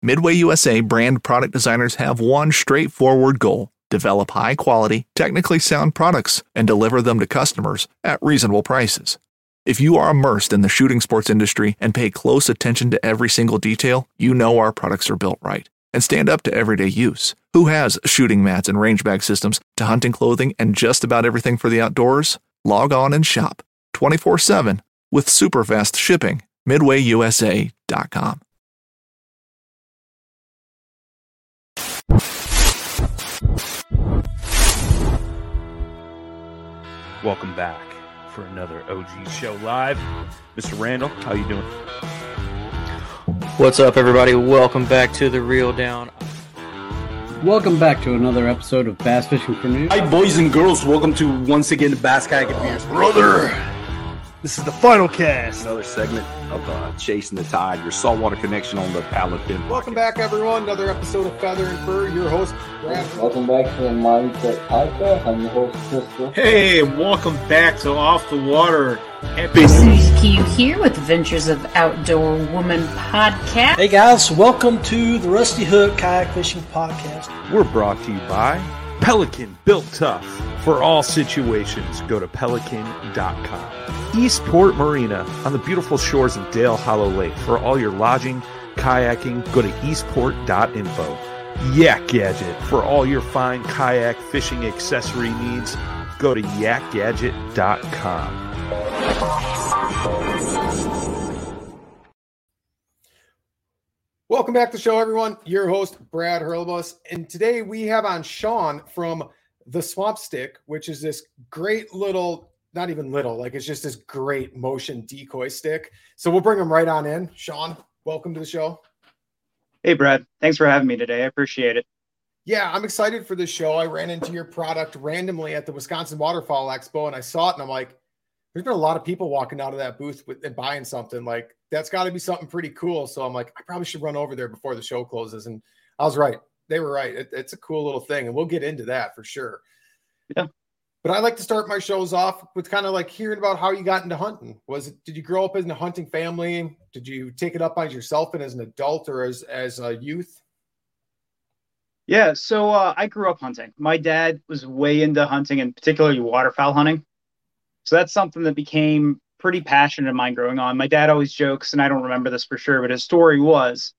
Midway USA brand product designers have one straightforward goal: develop high-quality, technically sound products and deliver them to customers at reasonable prices. If you are immersed in the shooting sports industry and pay close attention to every single detail, you know our products are built right and stand up to everyday use. Who has shooting mats and range bag systems to hunting clothing and just about everything for the outdoors? Log on and shop 24/7 with super fast shipping. MidwayUSA.com. Welcome back for another OG Show Live. Mr. Randall, how you doing? What's up, everybody? Welcome back to The Reel Down. Welcome back to another episode of Bass Fishing for News. Hi, boys and girls. Welcome to, once again, the Bass Kayak and Beers. Brother, this is the final cast. Another segment of Chasing the Tide, your saltwater connection on the Pelican. Welcome back, everyone. Another episode of Feather and Fur. Your host, Brad. Welcome back to the Mindset Podcast. I'm your host, Crystal. Hey, welcome back to Off the Water. Susie Q here with Adventures of Outdoor Woman podcast. Hey guys, welcome to the Rusty Hook Kayak Fishing Podcast. We're brought to you by Pelican, built tough for all situations. Go to pelican.com. Eastport Marina on the beautiful shores of Dale Hollow Lake. For all your lodging, kayaking, go to eastport.info. Yak Gadget. For all your fine kayak fishing accessory needs, go to yakgadget.com. Welcome back to the show, everyone. Your host, Brad Hurlbus. And today we have on Sean from the Swamp Stick, which is this great little, not even little, like it's just this great motion decoy stick. So we'll bring him right on in. Sean, welcome to the show. Hey, Brad. Thanks for having me today. I appreciate it. Yeah, I'm excited for this show. I ran into your product randomly at the Wisconsin Waterfowl Expo, and I saw it, and I'm like, there's been a lot of people walking out of that booth and buying something. Like, that's got to be something pretty cool. So I'm like, I probably should run over there before the show closes. And I was right. They were right. It's a cool little thing, and we'll get into that for sure. Yeah. But I like to start my shows off with kind of like hearing about how you got into hunting. Did you grow up in a hunting family? Did you take it up by yourself and as an adult or as a youth? Yeah, so I grew up hunting. My dad was way into hunting, and particularly waterfowl hunting. So that's something that became pretty passionate of mine growing on. My dad always jokes, and I don't remember this for sure, but his story was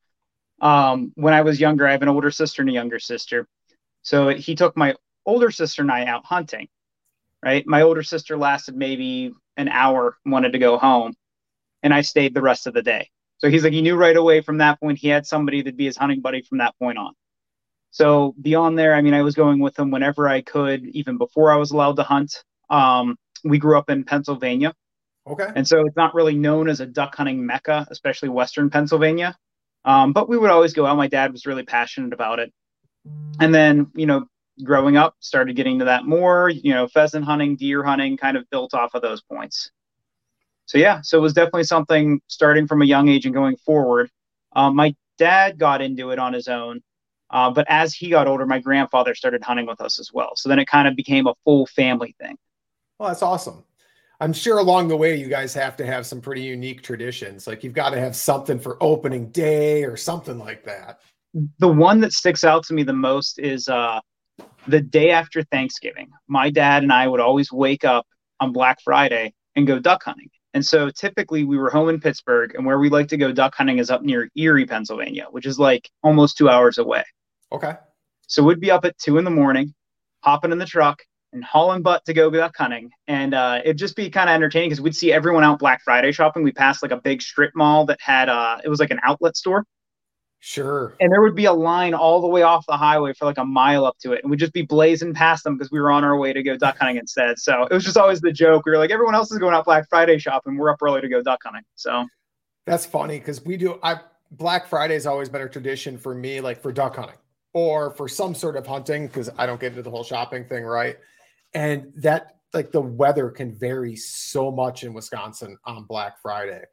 when I was younger, I have an older sister and a younger sister. So he took my older sister and I out hunting, right? My older sister lasted maybe an hour, wanted to go home, and I stayed the rest of the day. So he's like, he knew right away from that point, he had somebody that'd be his hunting buddy from that point on. So beyond there, I mean, I was going with him whenever I could, even before I was allowed to hunt. We grew up in Pennsylvania. Okay. And so it's not really known as a duck hunting mecca, especially Western Pennsylvania. But we would always go out. My dad was really passionate about it. And then, growing up, started getting to that more, pheasant hunting, deer hunting, kind of built off of those points. So, yeah, so it was definitely something starting from a young age and going forward. My dad got into it on his own. But as he got older, my grandfather started hunting with us as well. So then it kind of became a full family thing. Well, that's awesome. I'm sure along the way, you guys have to have some pretty unique traditions. Like you've got to have something for opening day or something like that. The one that sticks out to me the most is the day after Thanksgiving. My dad and I would always wake up on Black Friday and go duck hunting. And so typically we were home in Pittsburgh, and where we like to go duck hunting is up near Erie, Pennsylvania, which is like almost 2 hours away. Okay. So we'd be up at 2 a.m, hopping in the truck and hauling butt to go duck hunting. And it'd just be kind of entertaining because we'd see everyone out Black Friday shopping. We passed like a big strip mall that had, it was like an outlet store. Sure. And there would be a line all the way off the highway for like a mile up to it. And we'd just be blazing past them because we were on our way to go duck hunting instead. So it was just always the joke. We were like, everyone else is going out Black Friday shopping. We're up early to go duck hunting. So that's funny because Black Friday has always been a tradition for me, like for duck hunting or for some sort of hunting, because I don't get into the whole shopping thing, right? And that, like, the weather can vary so much in Wisconsin on Black Friday.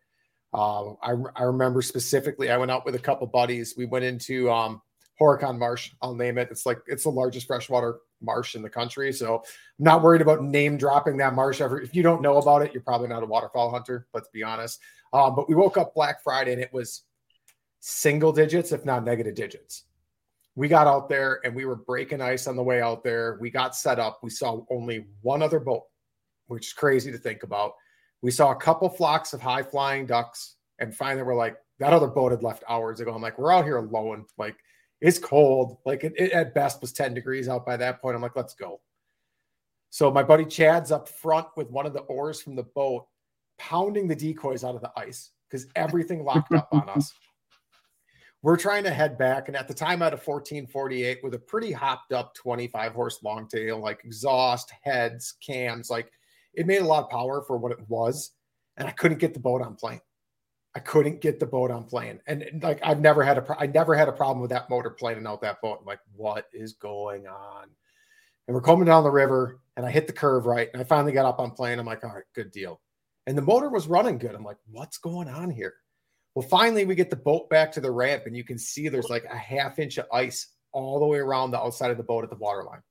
I remember specifically, I went out with a couple buddies. We went into Horicon Marsh. It's the largest freshwater marsh in the country. So I'm not worried about name dropping that marsh ever. If you don't know about it, you're probably not a waterfowl hunter, let's be honest. But we woke up Black Friday and it was single digits, if not negative digits. We got out there and we were breaking ice on the way out there. We got set up. We saw only one other boat, which is crazy to think about. We saw a couple flocks of high flying ducks, and finally we're like, that other boat had left hours ago. I'm like, we're out here alone. Like, it's cold. Like, it at best was 10 degrees out by that point. I'm like, let's go. So my buddy Chad's up front with one of the oars from the boat, pounding the decoys out of the ice because everything locked up on us. We're trying to head back. And at the time, I had a 1448 with a pretty hopped up 25 horse longtail, like exhaust, heads, cams. Like, it made a lot of power for what it was. And I couldn't get the boat on plane. And like, I never had a problem with that motor planing out that boat. I'm like, what is going on? And we're coming down the river and I hit the curve right. And I finally got up on plane. I'm like, all right, good deal. And the motor was running good. I'm like, what's going on here? Well, finally we get the boat back to the ramp and you can see there's like a half inch of ice all the way around the outside of the boat at the waterline.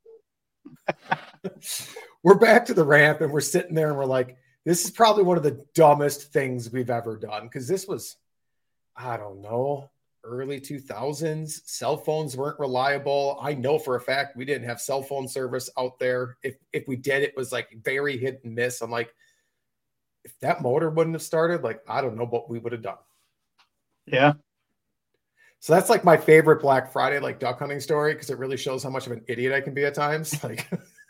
We're back to the ramp and we're sitting there and we're like, this is probably one of the dumbest things we've ever done. Because this was, I don't know, early 2000s. Cell phones weren't reliable. I know for a fact we didn't have cell phone service out there. If we did, it was like very hit and miss. I'm like, if that motor wouldn't have started, like, I don't know what we would have done. Yeah. So that's like my favorite Black Friday, like duck hunting story, because it really shows how much of an idiot I can be at times. Like,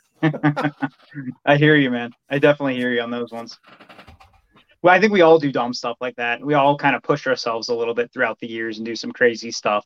I hear you, man. I definitely hear you on those ones. Well, I think we all do dumb stuff like that. We all kind of push ourselves a little bit throughout the years and do some crazy stuff.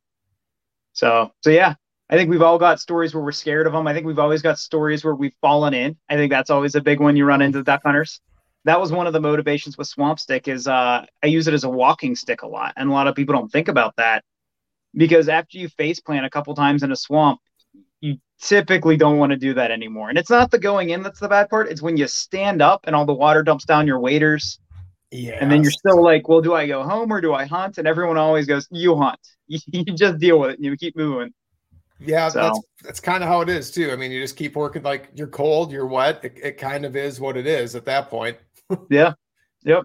So yeah, I think we've all got stories where we're scared of them. I think we've always got stories where we've fallen in. I think that's always a big one you run into duck hunters. That was one of the motivations with Swamp Stick is I use it as a walking stick a lot. And a lot of people don't think about that because after you face plant a couple times in a swamp, you typically don't want to do that anymore. And it's not the going in that's the bad part. It's when you stand up and all the water dumps down your waders. Yeah. And then you're still like, well, do I go home or do I hunt? And everyone always goes, you hunt. You just deal with it and you keep moving. Yeah, so that's kind of how it is too. I mean, you just keep working. Like, you're cold, you're wet. It kind of is what it is at that point. Yeah. Yep.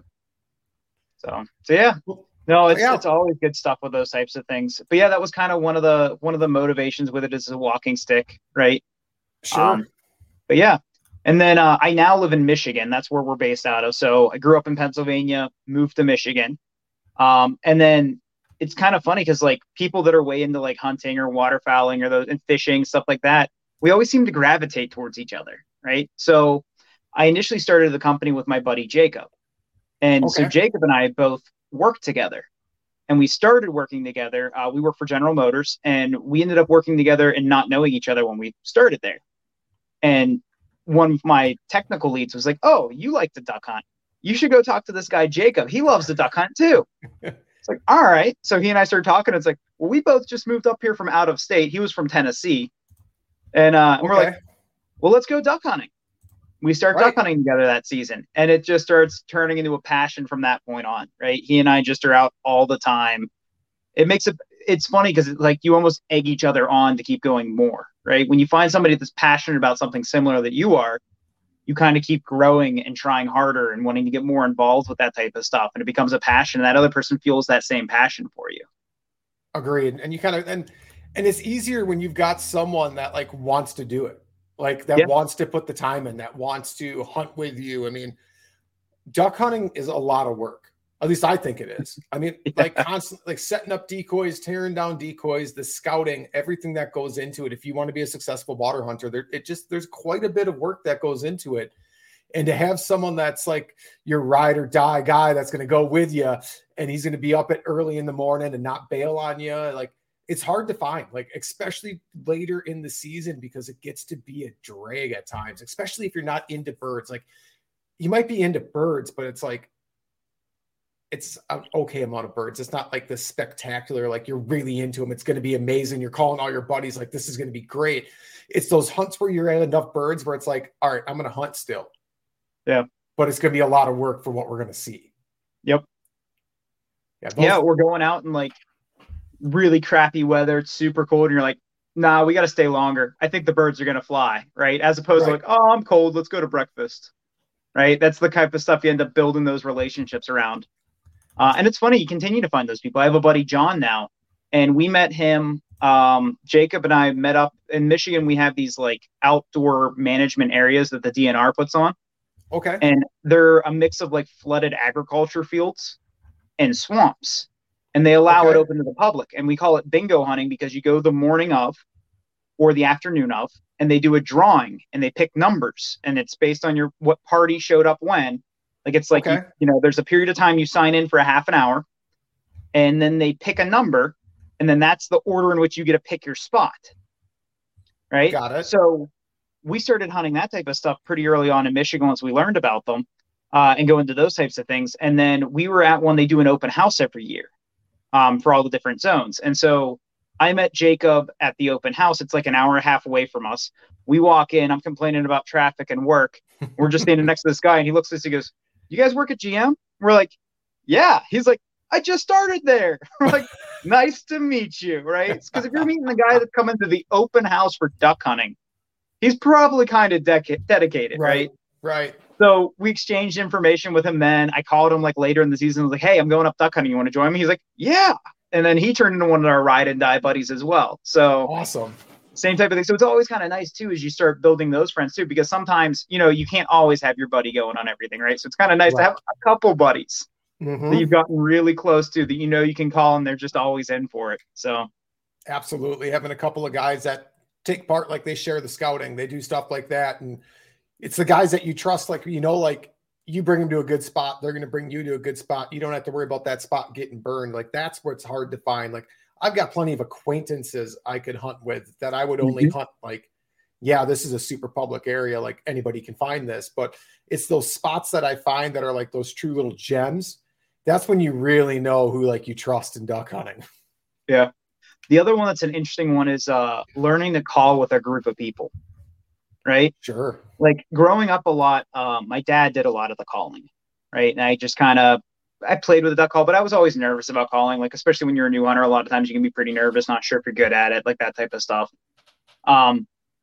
So yeah. No, it's always good stuff with those types of things. But yeah, that was kind of one of the motivations with it is a walking stick, right? Sure. But yeah. And then I now live in Michigan. That's where we're based out of. So I grew up in Pennsylvania, moved to Michigan. And then it's kind of funny because like people that are way into like hunting or waterfowling or those and fishing, stuff like that, we always seem to gravitate towards each other, right? So I initially started the company with my buddy Jacob. And so Jacob and I both worked together. And we started working together. We worked for General Motors, and we ended up working together and not knowing each other when we started there. And one of my technical leads was like, oh, you like to duck hunt. You should go talk to this guy, Jacob. He loves to duck hunt too. It's like, all right. So he and I started talking. It's like, well, we both just moved up here from out of state. He was from Tennessee. And we're like, well, let's go duck hunting. We start duck hunting together that season. And it just starts turning into a passion from that point on, right? He and I just are out all the time. It's funny because like you almost egg each other on to keep going more, right? When you find somebody that's passionate about something similar that you are, you kind of keep growing and trying harder and wanting to get more involved with that type of stuff. And it becomes a passion. And that other person feels that same passion for you. Agreed. And you kind of, and it's easier when you've got someone that like wants to do it. Like that wants to put the time in, that wants to hunt with you. I mean, duck hunting is a lot of work. At least I think it is. I mean, like constantly like setting up decoys, tearing down decoys, the scouting, everything that goes into it. If you want to be a successful water hunter, there's quite a bit of work that goes into it. And to have someone that's like your ride or die guy that's going to go with you and he's going to be up at early in the morning and not bail on you, like it's hard to find, like especially later in the season because it gets to be a drag at times, especially if you're not into birds. Like you might be into birds, but it's like it's an okay amount of birds. It's not like this spectacular, like you're really into them. It's going to be amazing. You're calling all your buddies like this is going to be great. It's those hunts where you're at enough birds where it's like, all right, I'm going to hunt still. Yeah. But it's going to be a lot of work for what we're going to see. Yep. Yeah. We're going out in like really crappy weather. It's super cold. And you're like, nah, we got to stay longer. I think the birds are going to fly. Right. As opposed to like, oh, I'm cold. Let's go to breakfast. Right. That's the type of stuff you end up building those relationships around. And it's funny, you continue to find those people. I have a buddy, John, now, and we met him. Jacob and I met up in Michigan. We have these like outdoor management areas that the DNR puts on. Okay. And they're a mix of like flooded agriculture fields and swamps. And they allow it open to the public. And we call it bingo hunting because you go the morning of or the afternoon of, and they do a drawing and they pick numbers. And it's based on what party showed up when. Like it's like, there's a period of time you sign in for a half an hour, and then they pick a number, and then that's the order in which you get to pick your spot. Right? Got it. So we started hunting that type of stuff pretty early on in Michigan once we learned about them and go into those types of things. And then we were at one, they do an open house every year for all the different zones. And so I met Jacob at the open house. It's like an hour and a half away from us. We walk in, I'm complaining about traffic and work. We're just standing next to this guy, and he looks at us, he goes, "You guys work at GM?" We're like, "Yeah." He's like, "I just started there." We're like, "Nice to meet you," right? Because if you're meeting the guy that's coming to the open house for duck hunting, he's probably kind of dedicated, right? Right. So we exchanged information with him then. I called him like later in the season. I was like, "Hey, I'm going up duck hunting. You want to join me?" He's like, "Yeah." And then he turned into one of our ride and die buddies as well. So awesome. Same type of thing. So it's always kind of nice too, as you start building those friends too, because sometimes, you can't always have your buddy going on everything, right? So it's kind of nice to have a couple buddies that you've gotten really close to that, you can call and they're just always in for it. So absolutely. Having a couple of guys that take part, like they share the scouting, they do stuff like that. And it's the guys that you trust, like, like you bring them to a good spot, they're going to bring you to a good spot. You don't have to worry about that spot getting burned. Like that's what's hard to find. Like I've got plenty of acquaintances I could hunt with that I would only hunt like, yeah, this is a super public area. Like anybody can find this, but it's those spots that I find that are like those true little gems. That's when you really know who like you trust in duck hunting. Yeah. The other one that's an interesting one is learning to call with a group of people. Right? Sure. Like growing up a lot, my dad did a lot of the calling, right? And I just I played with the duck call, but I was always nervous about calling, like, especially when you're a new hunter, a lot of times you can be pretty nervous, not sure if you're good at it, like that type of stuff. But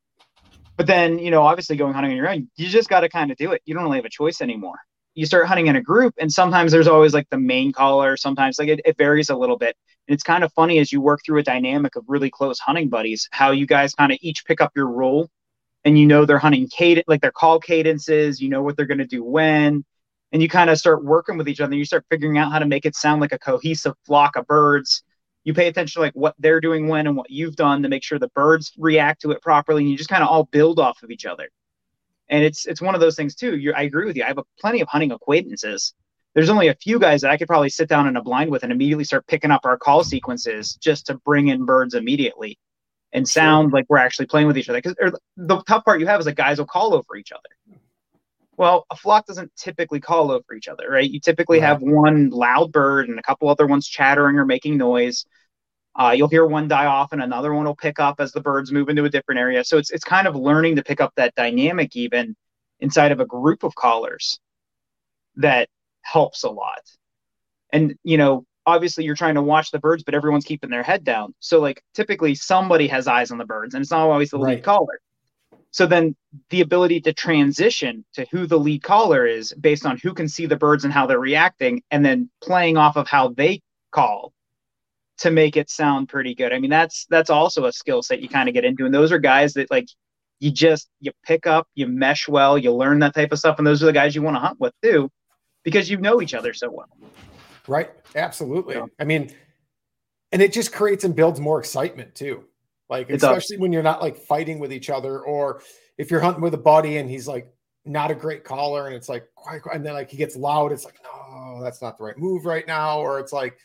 then, obviously going hunting on your own, you just got to kind of do it. You don't really have a choice anymore. You start hunting in a group, and sometimes there's always like the main caller. Sometimes like it varies a little bit. And it's kind of funny as you work through a dynamic of really close hunting buddies, how you guys kind of each pick up your role. And they're hunting cadence, like their call cadences, what they're going to do when, and you kind of start working with each other. You start figuring out how to make it sound like a cohesive flock of birds. You pay attention to like what they're doing when and what you've done to make sure the birds react to it properly. And you just kind of all build off of each other. And it's one of those things too. I agree with you. I have plenty of hunting acquaintances. There's only a few guys that I could probably sit down in a blind with and immediately start picking up our call sequences just to bring in birds immediately. And sound like we're actually playing with each other. Because the tough part you have is that guys will call over each other. Well, a flock doesn't typically call over each other, right? You typically have one loud bird and a couple other ones chattering or making noise. You'll hear one die off and another one will pick up as the birds move into a different area. So it's kind of learning to pick up that dynamic even inside of a group of callers that helps a lot. And, obviously you're trying to watch the birds, but everyone's keeping their head down. So like typically somebody has eyes on the birds, and it's not always the lead caller. So then the ability to transition to who the lead caller is based on who can see the birds and how they're reacting, and then playing off of how they call to make it sound pretty good. I mean, that's also a skill set you kind of get into. And those are guys that like, you pick up, you mesh well, you learn that type of stuff. And those are the guys you want to hunt with too, because you know each other so well. Right. Absolutely. Yeah. I mean, and it just creates and builds more excitement too. Like, especially when you're not like fighting with each other, or if you're hunting with a buddy and he's like not a great caller and it's like, and then like he gets loud. It's like, no, that's not the right move right now. Or it's like,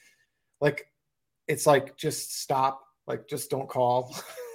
just stop, like, just don't call.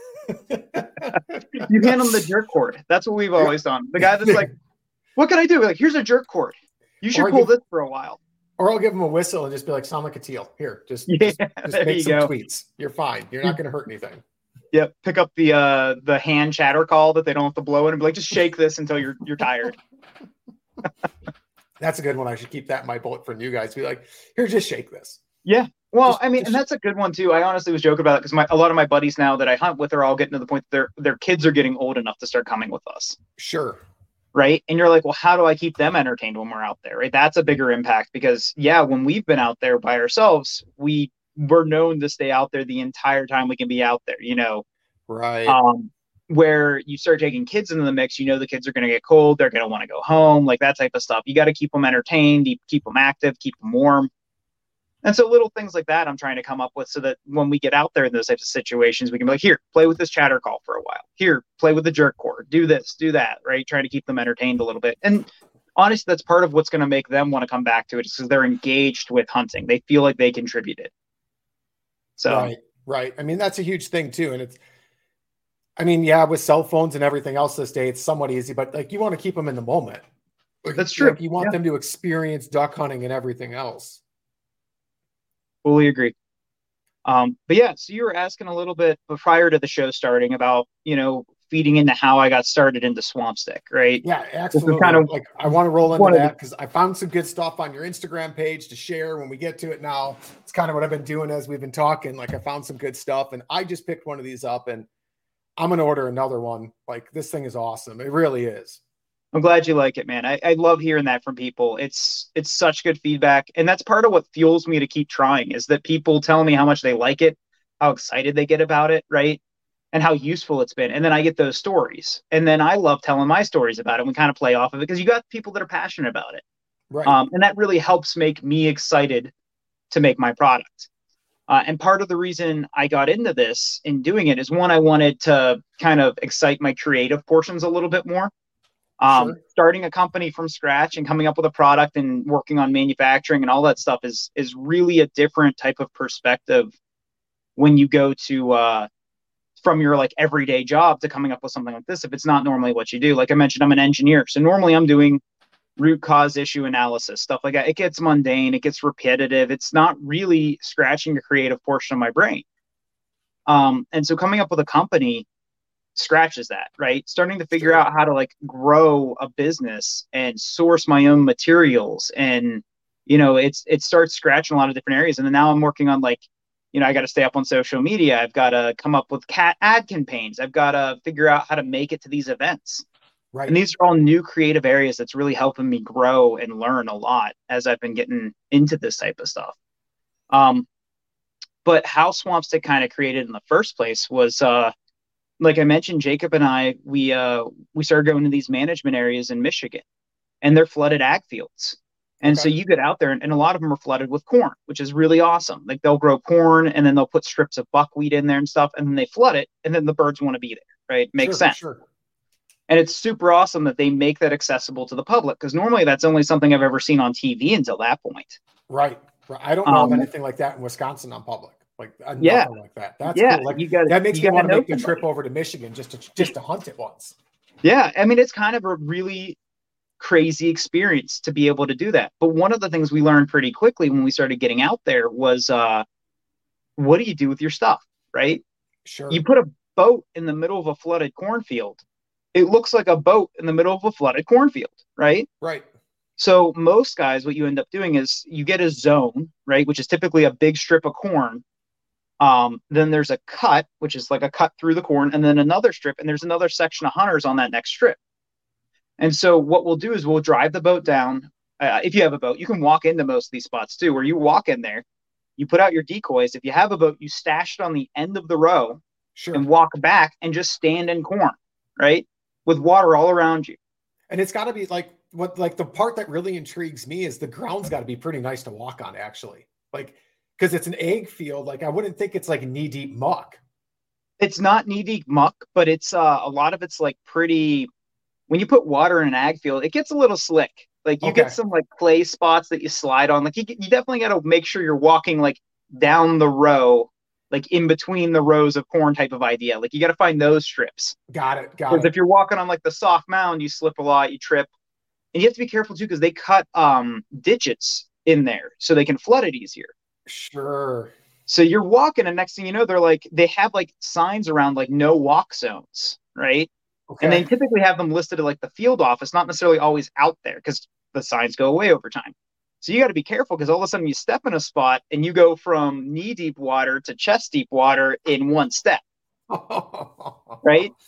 You hand him the jerk cord. That's what we've always done. The guy that's like, what can I do? Like, here's a jerk cord. You should pull this for a while. Or I'll give him a whistle and just be like, sound like a teal. Here, just make some tweets. You're fine. You're not going to hurt anything. Yep. Pick up the hand chatter call that they don't have to blow in and be like, just shake this until you're tired. That's a good one. I should keep that in my bullet for you guys. Be like, here, just shake this. Yeah. Well, and that's a good one too. I honestly was joking about it because a lot of my buddies now that I hunt with are all getting to the point that their kids are getting old enough to start coming with us. Sure. right? And you're like, well, how do I keep them entertained when we're out there, right? That's a bigger impact because, yeah, when we've been out there by ourselves, we're known to stay out there the entire time we can be out there, Right. Where you start taking kids into the mix, the kids are going to get cold. They're going to want to go home, like that type of stuff. You got to keep them entertained, keep them active, keep them warm. And so little things like that I'm trying to come up with so that when we get out there in those types of situations, we can be like, here, play with this chatter call for a while. Here, play with the jerk cord. Do this, do that, right? Trying to keep them entertained a little bit. And honestly, that's part of what's going to make them want to come back to it, is because they're engaged with hunting. They feel like they contributed. So, right. I mean, that's a huge thing too. And yeah, with cell phones and everything else this day, it's somewhat easy, but like you want to keep them in the moment. That's true. Like, you want them to experience duck hunting and everything else. Fully agree. But yeah, so you were asking a little bit prior to the show starting about, feeding into how I got started into Swamp Stick, right? Yeah, absolutely. I want to roll into that because I found some good stuff on your Instagram page to share when we get to it now. It's kind of what I've been doing as we've been talking. Like, I found some good stuff and I just picked one of these up and I'm going to order another one. Like, this thing is awesome. It really is. I'm glad you like it, man. I love hearing that from people. It's such good feedback. And that's part of what fuels me to keep trying, is that people tell me how much they like it, how excited they get about it, right? And how useful it's been. And then I get those stories. And then I love telling my stories about it. We kind of play off of it because you got people that are passionate about it. Right. And that really helps make me excited to make my product. And part of the reason I got into this and doing it is, one, I wanted to kind of excite my creative portions a little bit more. Sure. Starting a company from scratch and coming up with a product and working on manufacturing and all that stuff is really a different type of perspective when you go to from your like everyday job to coming up with something like this, if it's not normally what you do. Like I mentioned, I'm an engineer, so normally I'm doing root cause issue analysis, stuff like that. It gets mundane, it gets repetitive, it's not really scratching the creative portion of my brain. And so coming up with a company scratches that, right? Starting to figure out how to like grow a business and source my own materials, and it starts scratching a lot of different areas. And then now I'm working on like, I got to stay up on social media. I've got to come up with cat ad campaigns. I've got to figure out how to make it to these events. Right. And these are all new creative areas that's really helping me grow and learn a lot as I've been getting into this type of stuff. But how Swamp Stick kind of created in the first place was, like I mentioned, Jacob and I, we started going to these management areas in Michigan, and they're flooded ag fields. And so you get out there, and a lot of them are flooded with corn, which is really awesome. Like they'll grow corn, and then they'll put strips of buckwheat in there and stuff, and then they flood it, and then the birds want to be there, right? Makes sense. Sure. And it's super awesome that they make that accessible to the public, because normally that's only something I've ever seen on TV until that point. Right. I don't know of anything like that in Wisconsin on public. Like nothing like that. That's cool. Like that makes me want to make the trip over to Michigan just to hunt it once. Yeah, I mean, it's kind of a really crazy experience to be able to do that. But one of the things we learned pretty quickly when we started getting out there was, what do you do with your stuff, right? Sure. You put a boat in the middle of a flooded cornfield. It looks like a boat in the middle of a flooded cornfield, right? Right. So most guys, what you end up doing is you get a zone, right, which is typically a big strip of corn. Then there's a cut, which is like a cut through the corn, and then another strip, and there's another section of hunters on that next strip. And so what we'll do is we'll drive the boat down. If you have a boat, you can walk into most of these spots too, where you walk in there, you put out your decoys. If you have a boat, you stash it on the end of the row and walk back and just stand in corn, right? With water all around you. And it's got to be like the part that really intrigues me is the ground's got to be pretty nice to walk on, actually. Like, because it's an egg field. Like, I wouldn't think it's like knee deep muck. It's not knee deep muck, but it's a lot of it's like pretty. When you put water in an ag field, it gets a little slick. Like you get some like clay spots that you slide on. Like you definitely got to make sure you're walking like down the row, like in between the rows of corn type of idea. Like you got to find those strips. Got it. Because if you're walking on like the soft mound, you slip a lot, you trip. And you have to be careful too, because they cut ditches in there so they can flood it easier. Sure. So you're walking, and next thing you know, they have like signs around like no walk zones, right? Okay. And they typically have them listed at like the field office, not necessarily always out there, because the signs go away over time. So you got to be careful, because all of a sudden you step in a spot and you go from knee deep water to chest deep water in one step. Right.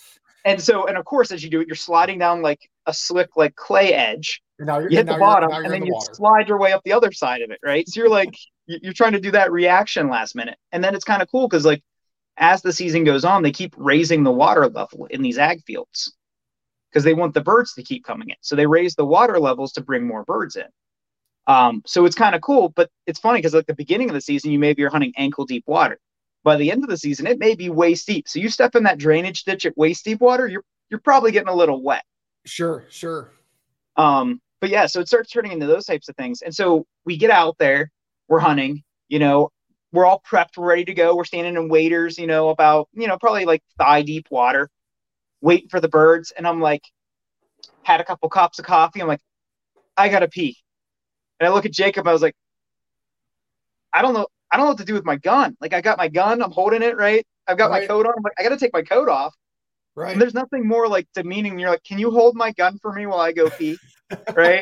And of course, as you do it, you're sliding down like a slick, like clay edge. You hit the bottom, and then you slide your way up the other side of it, right? So you're like, you're trying to do that reaction last minute. And then it's kind of cool because, like, as the season goes on, they keep raising the water level in these ag fields because they want the birds to keep coming in. So they raise the water levels to bring more birds in. So it's kind of cool, but it's funny because, like, the beginning of the season, you're hunting ankle deep water. By the end of the season, it may be waist deep. So you step in that drainage ditch at waist deep water, you're probably getting a little wet. Sure. But yeah, so it starts turning into those types of things. And so we get out there, we're hunting, we're all prepped, we're ready to go. We're standing in waders, about, probably like thigh deep water, waiting for the birds. And I'm like, had a couple cups of coffee. I'm like, I gotta pee. And I look at Jacob, I was like, I don't know what to do with my gun. Like, I got my gun, I'm holding it, right? I've got my coat on. I'm like, I got to take my coat off. Right. And there's nothing more like demeaning. You're like, can you hold my gun for me while I go pee? Right.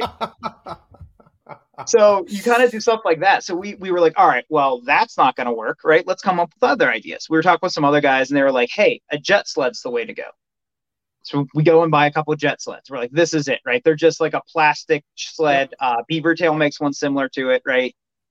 So you kind of do stuff like that. So we were like, all right, well, that's not going to work. Right. Let's come up with other ideas. We were talking with some other guys and they were like, hey, a jet sled's the way to go. So we go and buy a couple of jet sleds. We're like, this is it. Right. They're just like a plastic sled. Beaver Tail makes one similar to it. Right.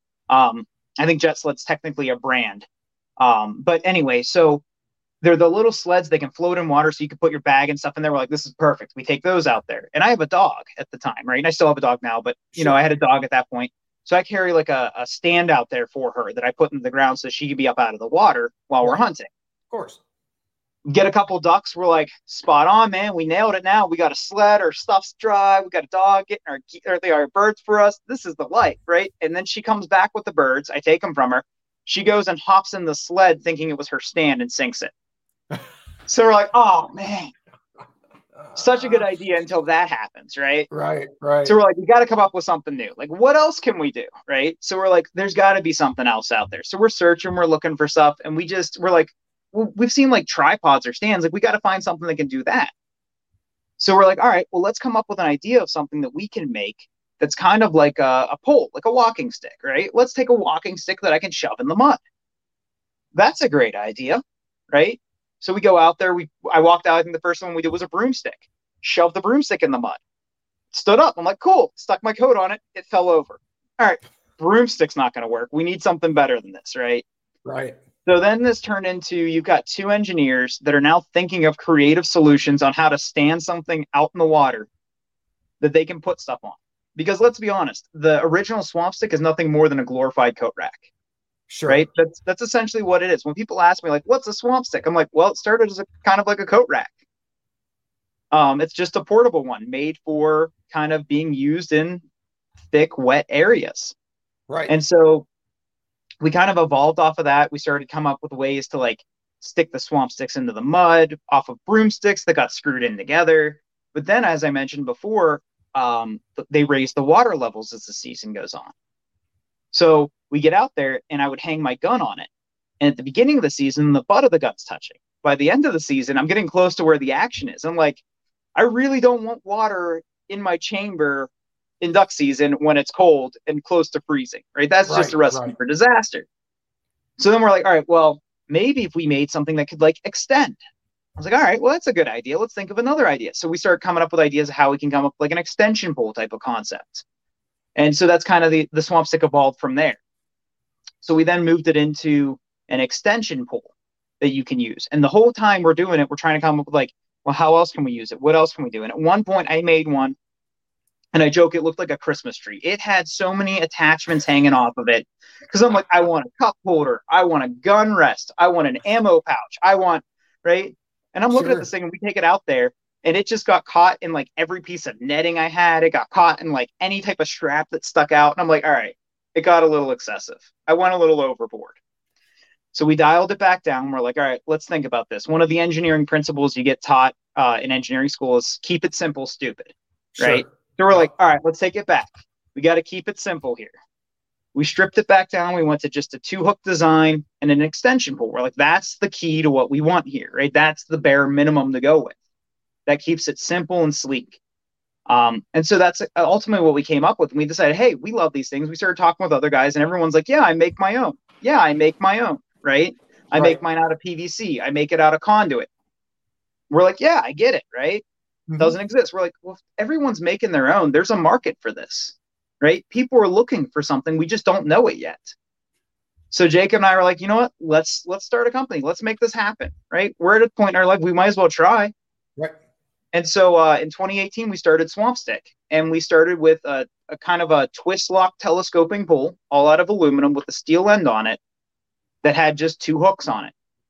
I think Jet Sled's technically a brand. But anyway, so they're the little sleds. They can float in water so you can put your bag and stuff in there. We're like, this is perfect. We take those out there. And I have a dog at the time, right? And I still have a dog now, but, I had a dog at that point. So I carry like a stand out there for her that I put in the ground so she could be up out of the water while we're hunting. Of course. Get a couple ducks. We're like, spot on, man. We nailed it now. We got a sled. Our stuff's dry. We got a dog getting our birds for us. This is the life, right? And then she comes back with the birds. I take them from her. She goes and hops in the sled thinking it was her stand and sinks it. So we're like, oh, man. Such a good idea until that happens, right? Right. So we're like, we got to come up with something new. Like, what else can we do, right? So we're like, there's got to be something else out there. So we're searching. We're looking for stuff. And we're like, we've seen like tripods or stands. Like, we got to find something that can do that. So we're like, all right, well, let's come up with an idea of something that we can make that's kind of like a pole, like a walking stick, right? Let's take a walking stick that I can shove in the mud. That's a great idea, right? So we go out there. I walked out. I think the first one we did was a broomstick. Shoved the broomstick in the mud. Stood up. I'm like, cool. Stuck my coat on it. It fell over. All right, broomstick's not going to work. We need something better than this, right? Right. So then this turned into, you've got two engineers that are now thinking of creative solutions on how to stand something out in the water that they can put stuff on. Because let's be honest, the original swamp stick is nothing more than a glorified coat rack. Sure. Right? That's essentially what it is. When people ask me, like, what's a swamp stick? I'm like, well, it started as a kind of like a coat rack. It's just a portable one made for kind of being used in thick, wet areas. Right. And so we kind of evolved off of that. We started to come up with ways to like stick the swamp sticks into the mud off of broomsticks that got screwed in together. But then, as I mentioned before, they raise the water levels as the season goes on. So we get out there and I would hang my gun on it. And at the beginning of the season, the butt of the gun's touching. By the end of the season, I'm getting close to where the action is. I'm like, I really don't want water in my chamber in duck season when it's cold and close to freezing, right? That's just a recipe for disaster. So then we're like, all right, well, maybe if we made something that could like extend. I was like, all right, well, that's a good idea. Let's think of another idea. So we started coming up with ideas of how we can come up with like an extension pole type of concept. And so that's kind of the swamp stick evolved from there. So we then moved it into an extension pole that you can use. And the whole time we're doing it, we're trying to come up with like, well, how else can we use it? What else can we do? And at one point I made one and I joke, it looked like a Christmas tree. It had so many attachments hanging off of it because I'm like, I want a cup holder. I want a gun rest. I want an ammo pouch. I want, right? And I'm looking at this thing and we take it out there and it just got caught in like every piece of netting I had. It got caught in like any type of strap that stuck out. And I'm like, all right, it got a little excessive. I went a little overboard. So we dialed it back down. We're like, all right, let's think about this. One of the engineering principles you get taught in engineering school is keep it simple, stupid, right? So we're like, all right, let's take it back. We got to keep it simple here. We stripped it back down. We went to just a 2-hook design and an extension pole. We're like, that's the key to what we want here, right? That's the bare minimum to go with. That keeps it simple and sleek. And so that's ultimately what we came up with. And we decided, hey, we love these things. We started talking with other guys and everyone's like, yeah, I make my own. Yeah, I make my own, right? I make mine out of PVC. I make it out of conduit. We're like, yeah, I get it, right? Mhm. Doesn't exist. We're like, well, if everyone's making their own, there's a market for this, right? People are looking for something. We just don't know it yet. So Jacob and I were like, you know what? Let's start a company. Let's make this happen, right? We're at a point in our life, we might as well try. Right. And so in 2018, we started Swamp Stick, and we started with a kind of a twist lock telescoping pole, all out of aluminum with a steel end on it that had just 2 hooks on it.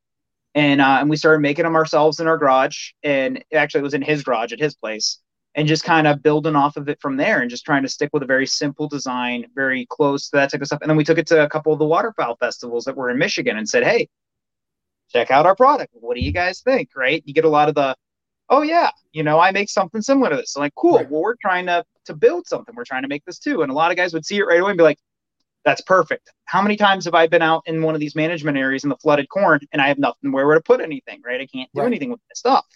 And we started making them ourselves in our garage. And actually, it was in his garage at his place, and just kind of building off of it from there, and just trying to stick with a very simple design, very close to that type of stuff. And then we took it to a couple of the waterfowl festivals that were in Michigan and said, hey, check out our product. What do you guys think? Right? You get a lot of the, oh, yeah, I make something similar to this. So like, cool. Right. Well, we're trying to build something. We're trying to make this too. And a lot of guys would see it right away and be like, that's perfect. How many times have I been out in one of these management areas in the flooded corn and I have nothing where to put anything, right? I can't do anything with this stuff.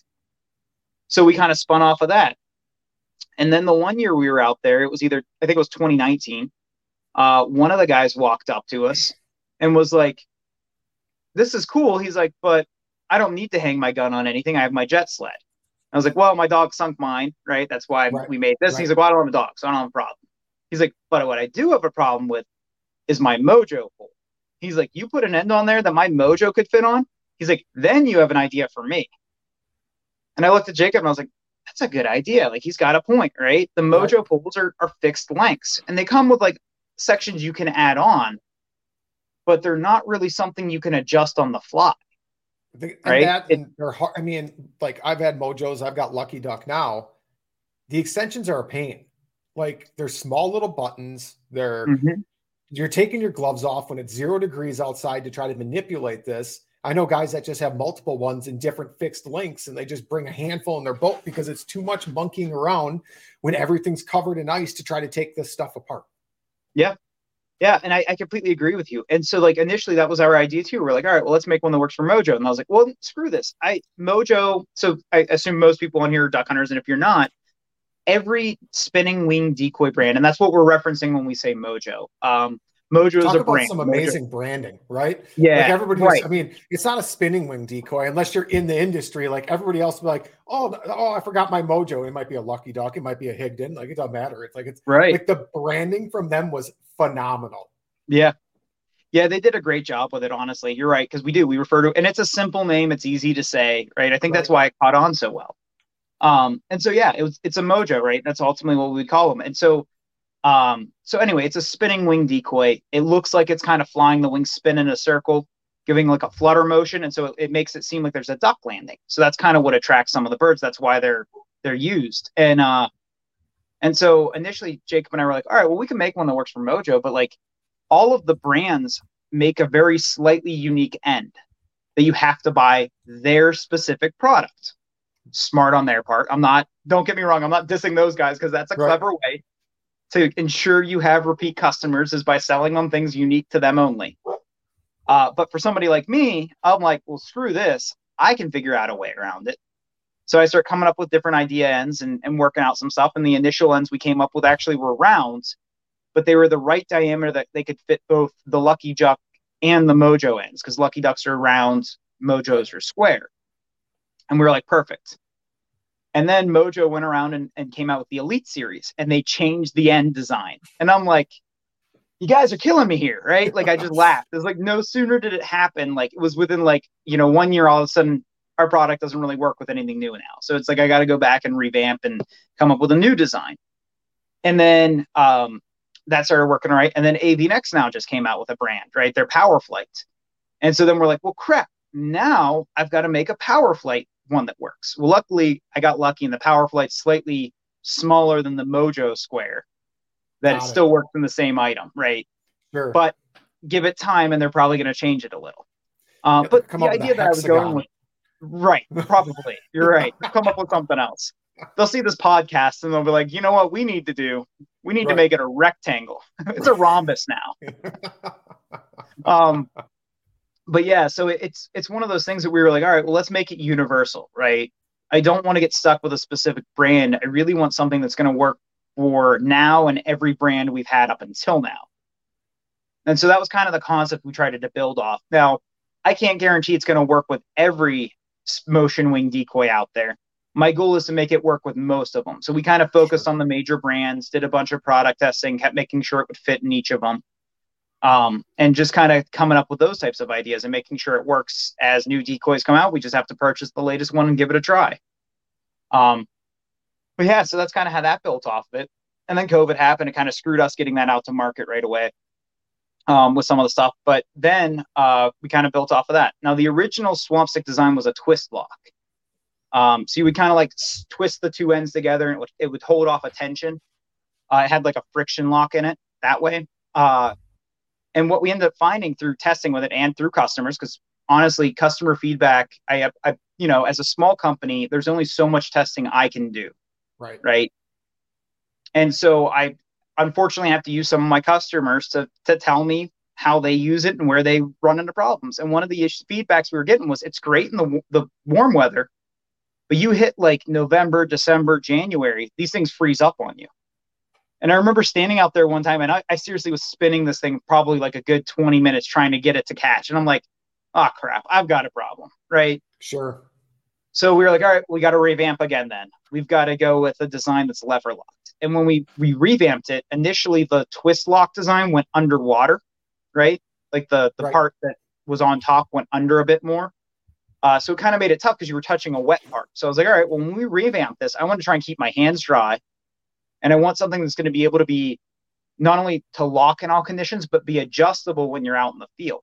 So we kind of spun off of that. And then the one year we were out there, I think it was 2019. One of the guys walked up to us and was like, this is cool. He's like, but I don't need to hang my gun on anything. I have my jet sled. I was like, well, my dog sunk mine, right? That's why we made this. Right. He's like, well, I don't have a dog, so I don't have a problem. He's like, but what I do have a problem with is my Mojo pole. He's like, you put an end on there that my Mojo could fit on? He's like, then you have an idea for me. And I looked at Jacob and I was like, that's a good idea. Like, he's got a point, right? The Mojo poles are fixed lengths, and they come with like sections you can add on, but they're not really something you can adjust on the fly. Right. And they're hard. I mean, like, I've had Mojos, I've got Lucky Duck now. The extensions are a pain. Like, they're small little buttons. You're taking your gloves off when it's 0 degrees outside to try to manipulate this. I know guys that just have multiple ones in different fixed lengths, and they just bring a handful in their boat because it's too much monkeying around when everything's covered in ice to try to take this stuff apart. Yeah. Yeah. And I completely agree with you. And so, like, initially that was our idea too. We're like, all right, well, let's make one that works for Mojo. And I was like, well, screw this. Mojo. So I assume most people on here are duck hunters. And if you're not, every spinning wing decoy brand, and that's what we're referencing when we say Mojo. Mojo is a brand. Some amazing branding, right? Yeah. Like, everybody, I mean, it's not a spinning wing decoy unless you're in the industry. Like, everybody else will be like, oh, I forgot my Mojo. It might be a Lucky Duck. It might be a Higdon. Like, it doesn't matter. It's like, it's right. Like, the branding from them was phenomenal. Yeah. Yeah, they did a great job with it, honestly. You're right, because we refer to, and it's a simple name. It's easy to say, right? I think that's why it caught on so well. And so, yeah, it's a Mojo, right? That's ultimately what we call them. And so anyway, it's a spinning wing decoy. It looks like it's kind of flying the wings, spin in a circle, giving like a flutter motion. And so it makes it seem like there's a duck landing. So that's kind of what attracts some of the birds. That's why they're used. And so initially Jacob and I were like, all right, well, we can make one that works for Mojo, but like, all of the brands make a very slightly unique end that you have to buy their specific product. Smart on their part. Don't get me wrong, I'm not dissing those guys, because that's a clever way to ensure you have repeat customers, is by selling them things unique to them only. But for somebody like me, I'm like, well, screw this. I can figure out a way around it. So I start coming up with different idea ends and working out some stuff. And the initial ends we came up with actually were rounds, but they were the right diameter that they could fit both the Lucky Duck and the Mojo ends, because Lucky Ducks are round, Mojos are square. And we were like, perfect. And then Mojo went around and came out with the Elite series, and they changed the end design. And I'm like, you guys are killing me here, right? Like, I just laughed. It's like, no sooner did it happen, like, it was within 1 year, all of a sudden our product doesn't really work with anything new now. So it's like, I got to go back and revamp and come up with a new design. And then that started working right. And then AV Next now just came out with a brand, right? They're Power Flight. And so then we're like, well, crap, now I've got to make a Power Flight one that works. Well, luckily I got lucky, and the Power Flight's slightly smaller than the Mojo square, that it still works in the same item, right? Sure. But give it time, and they're probably going to change it a little. But the idea that I was going with, right, probably, you're right. Come up with something else. They'll see this podcast and they'll be like, you know what we need to do? We need to make it a rectangle. It's a rhombus now. But yeah, so it's one of those things that we were like, all right, well, let's make it universal, right? I don't want to get stuck with a specific brand. I really want something that's going to work for now and every brand we've had up until now. And so that was kind of the concept we tried to build off. Now, I can't guarantee it's going to work with every motion wing decoy out there. My goal is to make it work with most of them. So we kind of focused on the major brands, did a bunch of product testing, kept making sure it would fit in each of them. And just kind of coming up with those types of ideas and making sure it works as new decoys come out. We just have to purchase the latest one and give it a try. But yeah, so that's kind of how that built off of it. And then COVID happened. It kind of screwed us getting that out to market right away with some of the stuff. But then we kind of built off of that. Now, the original Swamp Stick design was a twist lock. So you would kind of like twist the two ends together and it would hold off a tension. It had like a friction lock in it that way. And what we ended up finding through testing with it and through customers, because honestly, customer feedback, I as a small company, there's only so much testing I can do. Right. And so I unfortunately have to use some of my customers to tell me how they use it and where they run into problems. And one of the feedbacks we were getting was it's great in the warm weather, but you hit like November, December, January, these things freeze up on you. And I remember standing out there one time and I seriously was spinning this thing probably like a good 20 minutes trying to get it to catch. And I'm like, oh crap, I've got a problem. Right. Sure. So we were like, all right, we got to revamp again then. We've got to go with a design that's lever locked. And when we revamped it, initially the twist lock design went underwater, right? Like the part that was on top went under a bit more. So it kind of made it tough because you were touching a wet part. So I was like, all right, well, when we revamp this, I want to try and keep my hands dry. And I want something that's going to be able to be not only to lock in all conditions, but be adjustable when you're out in the field.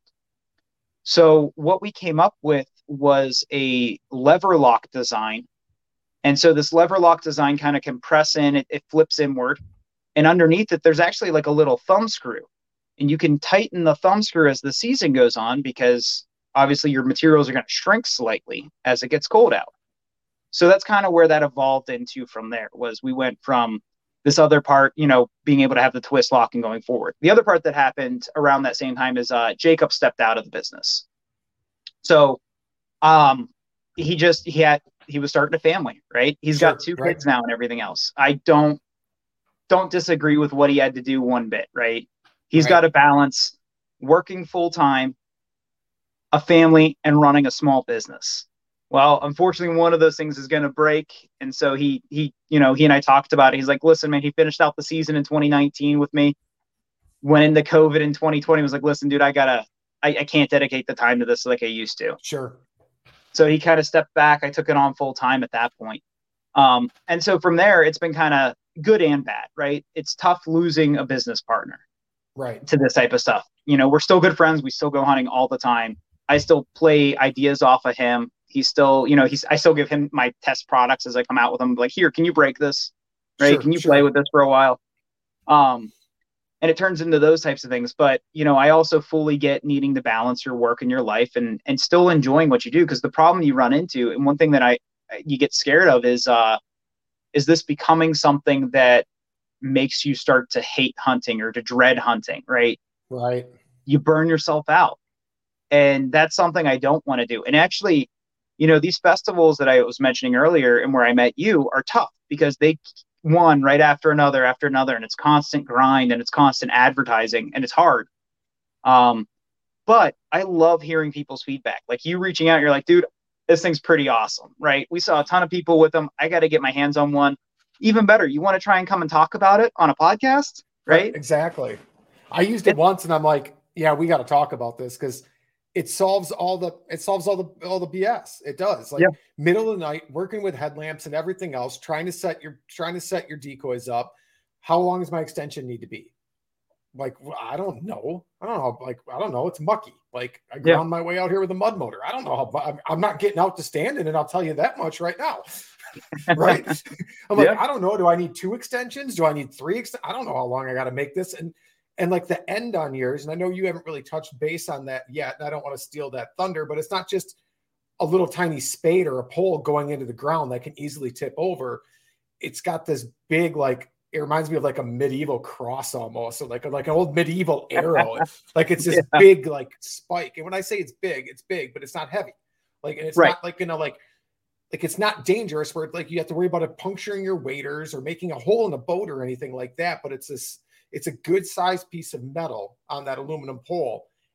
So what we came up with was a lever lock design. And so this lever lock design kind of can press in, it flips inward. And underneath it, there's actually like a little thumb screw. And you can tighten the thumb screw as the season goes on because obviously your materials are going to shrink slightly as it gets cold out. So that's kind of where that evolved into from there, was we went from this other part, being able to have the twist lock and going forward. The other part that happened around that same time is Jacob stepped out of the business. So he was starting a family, right? He's got two kids now and everything else. I don't disagree with what he had to do one bit, right? He's got to balance working full time, a family, and running a small business. Well, unfortunately, one of those things is going to break. And so he and I talked about it. He's like, listen, man, he finished out the season in 2019 with me, went into COVID in 2020, was like, listen, dude, I can't dedicate the time to this like I used to. Sure. So he kind of stepped back. I took it on full time at that point. And so from there, it's been kind of good and bad, right? It's tough losing a business partner to this type of stuff. We're still good friends. We still go hunting all the time. I still play ideas off of him. He's still, I still give him my test products as I come out with them. Like, here, can you break this? Right? Sure, can you play with this for a while? And it turns into those types of things. But, I also fully get needing to balance your work and your life and still enjoying what you do. Because the problem you run into, and one thing that you get scared of is this becoming something that makes you start to hate hunting or to dread hunting, right? Right. You burn yourself out. And that's something I don't want to do. And actually, these festivals that I was mentioning earlier and where I met you are tough because they one right after another, and it's constant grind and it's constant advertising and it's hard. But I love hearing people's feedback. Like you reaching out, you're like, dude, this thing's pretty awesome, right? We saw a ton of people with them. I got to get my hands on one. Even better, you want to try and come and talk about it on a podcast, right? Exactly. I used it once and I'm like, yeah, we got to talk about this because it solves all the BS. It does. Like middle of the night, working with headlamps and everything else, trying to set your decoys up. How long does my extension need to be? Like, I don't know. Like, I don't know. It's mucky. Like I ground my way out here with a mud motor. I don't know how. I'm not getting out to stand in it. I'll tell you that much right now. Right. I'm like, I don't know. Do I need 2 extensions? Do I need 3? I don't know how long I got to make this. And like the end on yours, and I know you haven't really touched base on that yet, and I don't want to steal that thunder, but it's not just a little tiny spade or a pole going into the ground that can easily tip over. It's got this big, like, it reminds me of like a medieval cross almost, so like an old medieval arrow. Like it's this big like spike. And when I say it's big, but it's not heavy. Like, and it's not like, like it's not dangerous where like you have to worry about it puncturing your waders or making a hole in a boat or anything like that. But it's a good sized piece of metal on that aluminum pole.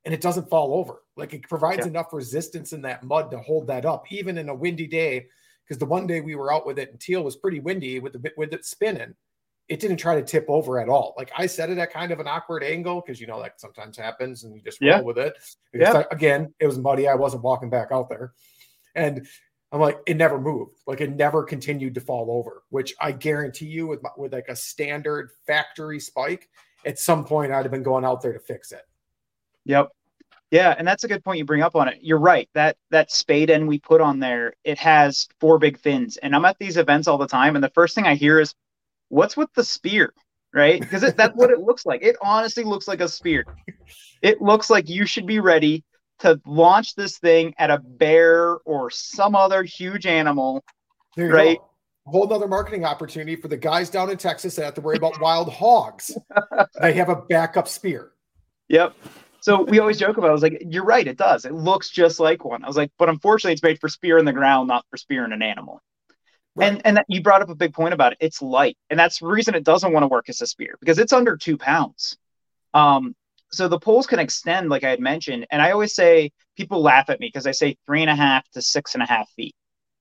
and it doesn't fall over. Like it provides enough resistance in that mud to hold that up, even in a windy day. Because the one day we were out with it and teal was pretty windy with it spinning, it didn't try to tip over at all. Like I set it at kind of an awkward angle because that sometimes happens and you just roll with it. Again, it was muddy. I wasn't walking back out there. And I'm like, it never moved. Like it never continued to fall over, which I guarantee you with like a standard factory spike, at some point I'd have been going out there to fix it. Yep. Yeah. And that's a good point you bring up on it. You're right. That spade end we put on there, it has 4 big fins. And I'm at these events all the time. And the first thing I hear is, what's with the spear? Right? Because that's what it looks like. It honestly looks like a spear. It looks like you should be ready to launch this thing at a bear or some other huge animal, right? A whole other marketing opportunity for the guys down in Texas that have to worry about wild hogs. They have a backup spear. Yep. So we always joke about it. I was like, you're right, it does. It looks just like one. I was like, but unfortunately it's made for spear in the ground, not for spear in an animal. Right. And that, you brought up a big point about it. It's light. And that's the reason it doesn't want to work as a spear, because it's under 2 pounds. So the poles can extend, like I had mentioned. And I always say, people laugh at me because I say 3.5 to 6.5 feet.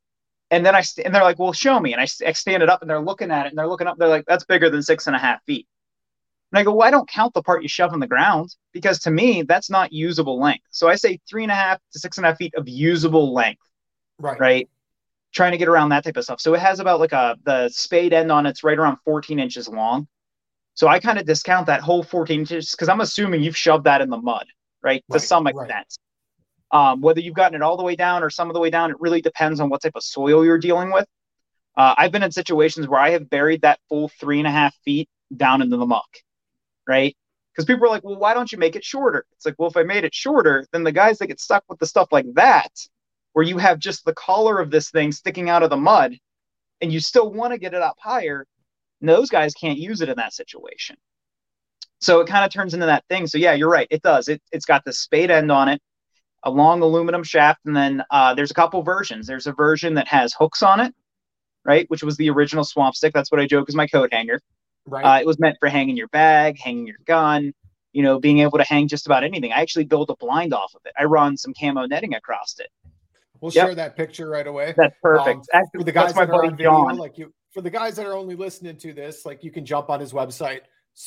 And then and they're like, well, show me. And I stand it up and they're looking at it and they're looking up. They're like, that's bigger than 6.5 feet. And I go, well, I don't count the part you shove in the ground, because to me, that's not usable length. So I say 3.5 to 6.5 feet of usable length. Right. Trying to get around that type of stuff. So it has about like the spade end on it's right around 14 inches long. So I kind of discount that whole 14 inches because I'm assuming you've shoved that in the mud, right? To some extent. Whether you've gotten it all the way down or some of the way down, it really depends on what type of soil you're dealing with. I've been in situations where I have buried that full 3.5 feet down into the muck, right? Because people are like, well, why don't you make it shorter? It's like, well, if I made it shorter, then the guys that get stuck with the stuff like that, where you have just the collar of this thing sticking out of the mud and you still want to get it up higher, those guys can't use it in that situation. So it kind of turns into that thing. So yeah, you're right. It does. It's got the spade end on it, a long aluminum shaft. And then there's a couple versions. There's a version that has hooks on it, right? Which was the original Swamp Stick. That's what I joke is my coat hanger. Right. It was meant for hanging your bag, hanging your gun, being able to hang just about anything. I actually built a blind off of it. I run some camo netting across it. We'll share that picture right away. That's perfect. Actually, for the guys that are on video, for the guys that are only listening to this, you can jump on his website,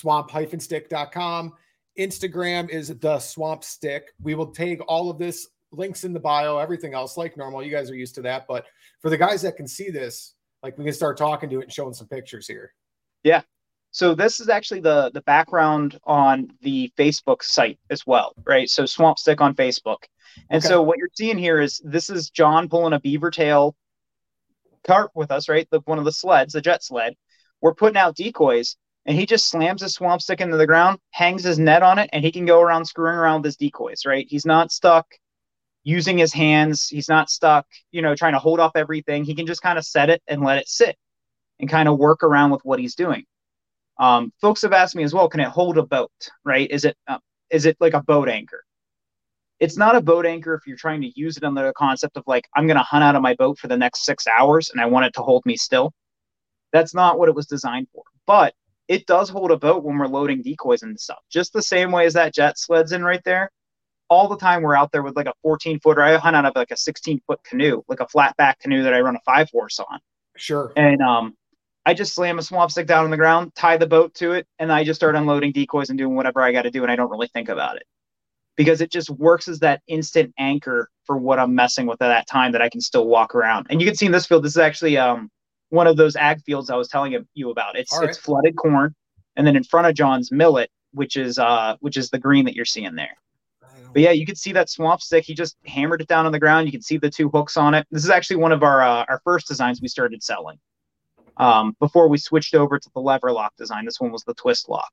swamp-stick.com. Instagram is the Swamp Stick. We will take all of this, links in the bio, everything else like normal. You guys are used to that. But for the guys that can see this, we can start talking to it and showing some pictures here. Yeah. So this is actually the background on the Facebook site as well, right? So Swamp Stick on Facebook. And so what you're seeing here is this is John pulling a beaver tail cart with us, right? One of the sleds, the jet sled. We're putting out decoys, and he just slams his Swamp Stick into the ground, hangs his net on it, and he can go around screwing around with his decoys, right? He's not stuck using his hands. He's not stuck, trying to hold up everything. He can just kind of set it and let it sit and kind of work around with what he's doing. Folks have asked me as well, can it hold a boat, right? Is it like a boat anchor? It's not a boat anchor if you're trying to use it under the concept of I'm going to hunt out of my boat for the next 6 hours and I want it to hold me still. That's not what it was designed for. But it does hold a boat when we're loading decoys and stuff. Just the same way as that jet sled's in right there. All the time we're out there with a 14-footer. I hunt out of a 16-foot canoe, a flat back canoe that I run a 5-horse on. Sure. And I just slam a Swamp Stick down on the ground, tie the boat to it, and I just start unloading decoys and doing whatever I got to do, and I don't really think about it. Because it just works as that instant anchor for what I'm messing with at that time that I can still walk around. And you can see in this field, this is actually one of those ag fields I was telling you about. It's flooded corn, and then in front of John's millet, which is the green that you're seeing there. But yeah, you can see that Swamp Stick. He just hammered it down on the ground. You can see the 2 hooks on it. This is actually one of our first designs we started selling. Before we switched over to the lever lock design. This one was the twist lock.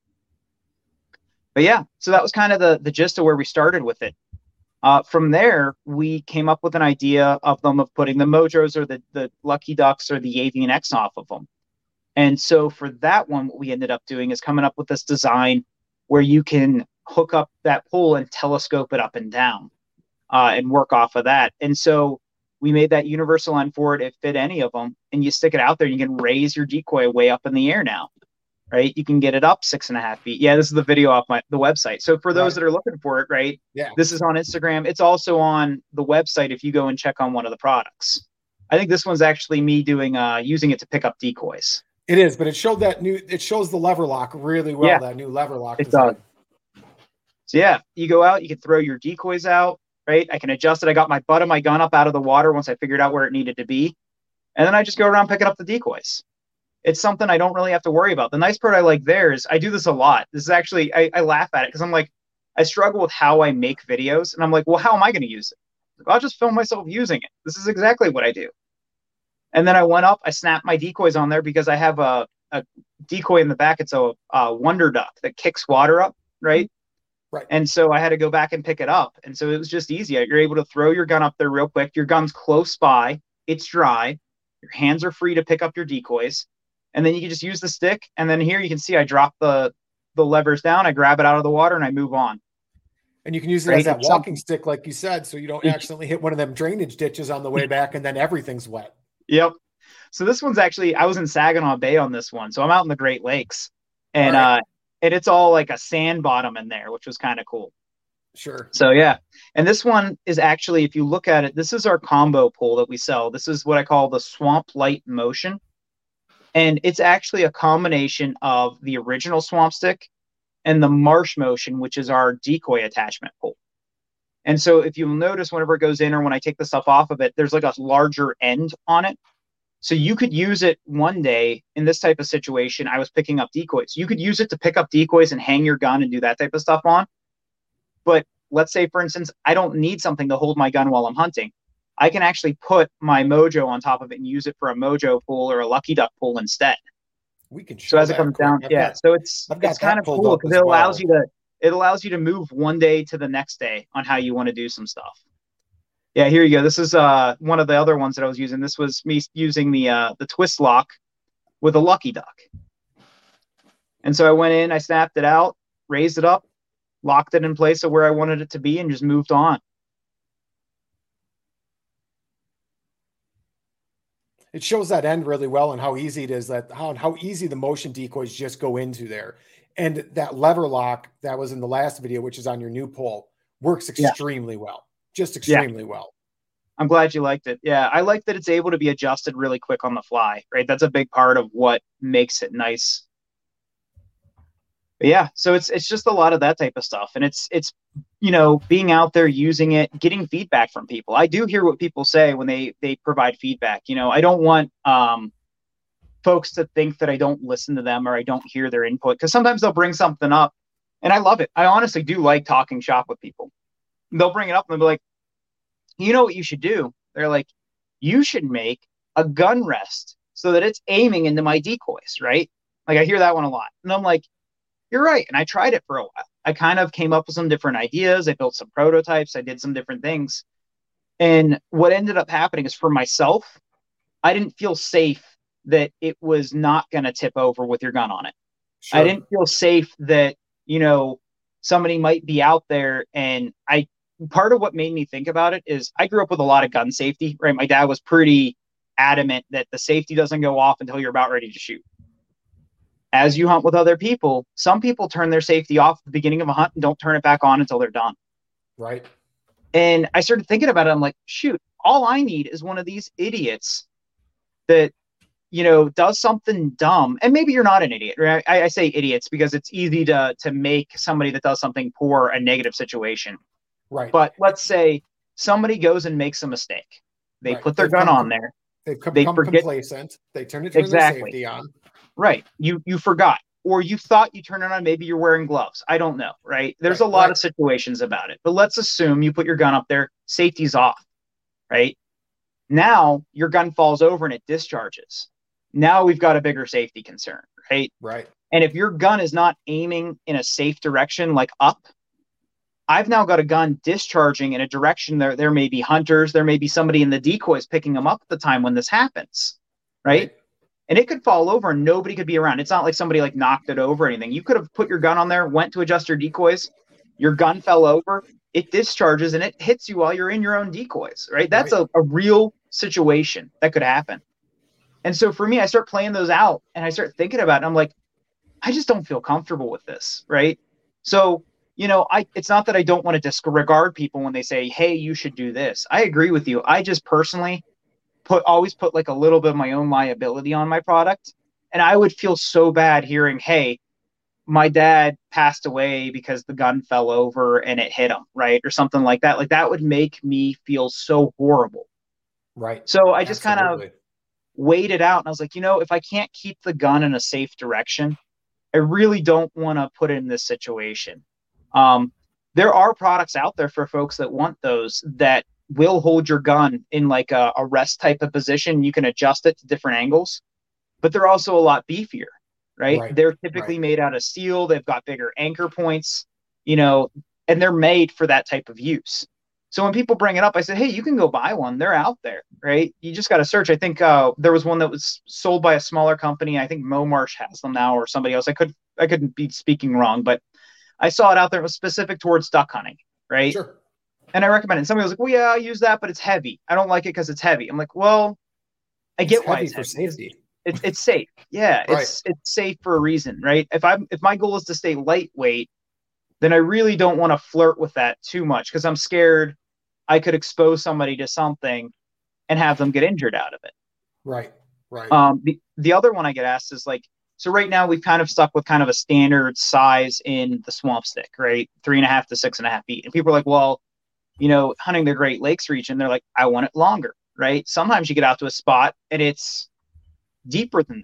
But yeah, so that was kind of the gist of where we started with it. From there, we came up with an idea of putting the Mojos or the Lucky Ducks or the Avian X off of them. And so for that one, what we ended up doing is coming up with this design where you can hook up that pole and telescope it up and down and work off of that. And so we made that universal end for it. It fit any of them, and you stick it out there and you can raise your decoy way up in the air now. right? You can get it up 6.5 feet. Yeah, this is the video off the website. So for those that are looking for it, right? Yeah. This is on Instagram. It's also on the website if you go and check on one of the products. I think this one's actually me doing using it to pick up decoys. It is, but it shows the lever lock really well. Yeah, that new lever lock. It does. So yeah, you go out, you can throw your decoys out, right? I can adjust it. I got my butt of my gun up out of the water once I figured out where it needed to be. And then I just go around picking up the decoys. It's something I don't really have to worry about. The nice part I like there is I do this a lot. This is actually, I laugh at it because I'm like, I struggle with how I make videos. And I'm like, well, how am I going to use it? I'll just film myself using it. This is exactly what I do. And then I went up, I snapped my decoys on there because I have a decoy in the back. It's a Wonder Duck that kicks water up, right? Right. And so I had to go back and pick it up. And so it was just easy. You're able to throw your gun up there real quick. Your gun's close by. It's dry. Your hands are free to pick up your decoys. And then you can just use the stick. And then here you can see I drop the levers down. I grab it out of the water and I move on. And you can use it as that walking stick, like you said, so you don't accidentally hit one of them drainage ditches on the way back and then everything's wet. Yep. So this one's actually, I was in Saginaw Bay on this one. So I'm out in the Great Lakes. And and it's all like a sand bottom in there, which was kind of cool. Sure. So yeah. And this one is actually, if you look at it, this is our combo pole that we sell. This is what I call the Swamp Light Motion. And it's actually a combination of the original Swamp Stick and the Marsh Motion, which is our decoy attachment pole. And so if you'll notice, whenever it goes in or when I take the stuff off of it, there's like a larger end on it. So you could use it one day in this type of situation. I was picking up decoys. You could use it to pick up decoys and hang your gun and do that type of stuff on. But let's say, for instance, I don't need something to hold my gun while I'm hunting. I can actually put my Mojo on top of it and use it for a Mojo pull or a Lucky Duck pull instead. We can show so as it comes down, so it's kind of cool because it allows you to move one day to the next day on how you want to do some stuff. Yeah, here you go. This is one of the other ones that I was using. This was me using the twist lock with a Lucky Duck. And so I went in, I snapped it out, raised it up, locked it in place of where I wanted it to be, and just moved on. It shows that end really well and how easy it is, that how easy the motion decoys just go into there. And that lever lock that was in the last video, which is on your new pole, works extremely well. Just extremely well. I'm glad you liked it. Yeah, I like that it's able to be adjusted really quick on the fly, right? That's a big part of what makes it nice. But yeah, so it's just a lot of that type of stuff. And it's being out there using it, getting feedback from people. I do hear what people say when they provide feedback. I don't want folks to think that I don't listen to them or I don't hear their input, because sometimes they'll bring something up and I love it. I honestly do like talking shop with people. They'll bring it up and they'll be like, you know what you should do? They're like, you should make a gun rest so that it's aiming into my decoys, right? Like I hear that one a lot. And I'm like, you're right. And I tried it for a while. I kind of came up with some different ideas. I built some prototypes. I did some different things. And what ended up happening is, for myself, I didn't feel safe that it was not going to tip over with your gun on it. Sure. I didn't feel safe that, somebody might be out there. And part of what made me think about it is I grew up with a lot of gun safety, right? My dad was pretty adamant that the safety doesn't go off until you're about ready to shoot. As you hunt with other people, some people turn their safety off at the beginning of a hunt and don't turn it back on until they're done. Right. And I started thinking about it. I'm like, shoot, all I need is one of these idiots that, does something dumb. And maybe you're not an idiot, right? I say idiots because it's easy to make somebody that does something poor a negative situation. Right. But let's say somebody goes and makes a mistake. They put their gun on there. They become complacent. They turn their safety on. Right. You forgot, or you thought you turned it on. Maybe you're wearing gloves. I don't know. Right. There's a lot of situations about it, but let's assume you put your gun up there. Safety's off. Right. Now your gun falls over and it discharges. Now we've got a bigger safety concern. Right. Right. And if your gun is not aiming in a safe direction, like up, I've now got a gun discharging in a direction there may be hunters. There may be somebody in the decoys picking them up at the time when this happens. Right. And it could fall over and nobody could be around. It's not like somebody like knocked it over or anything. You could have put your gun on there, went to adjust your decoys. Your gun fell over. It discharges and it hits you while you're in your own decoys, right? That's a real situation that could happen. And so for me, I start playing those out and I start thinking about it. And I'm like, I just don't feel comfortable with this, right? So, it's not that I don't want to disregard people when they say, hey, you should do this. I agree with you. I just personally always put like a little bit of my own liability on my product. And I would feel so bad hearing, hey, my dad passed away because the gun fell over and it hit him, right? Or something like that. Like that would make me feel so horrible. Right. So I just kind of weighed it out. And I was like, if I can't keep the gun in a safe direction, I really don't want to put it in this situation. There are products out there for folks that want those that will hold your gun in like a rest type of position. You can adjust it to different angles, but they're also a lot beefier, right? They're typically made out of steel. They've got bigger anchor points, and they're made for that type of use. So when people bring it up, I said, hey, you can go buy one. They're out there, right? You just got to search. I think there was one that was sold by a smaller company. I think Momarsh has them now or somebody else. I couldn't be speaking wrong, but I saw it out there. It was specific towards duck hunting, right? Sure. And I recommend it. And somebody was like, well, yeah, I use that, but it's heavy. I don't like it because it's heavy. I'm like, well, I get why it's for safety. It's safe. Yeah, it's safe for a reason, right? If my goal is to stay lightweight, then I really don't want to flirt with that too much because I'm scared I could expose somebody to something and have them get injured out of it. Right. The other one I get asked is like, so right now we've kind of stuck with kind of a standard size in the swamp stick, right? 3.5 to 6.5 feet. And people are like, well, hunting the Great Lakes region, they're like, I want it longer, right? Sometimes you get out to a spot and it's deeper than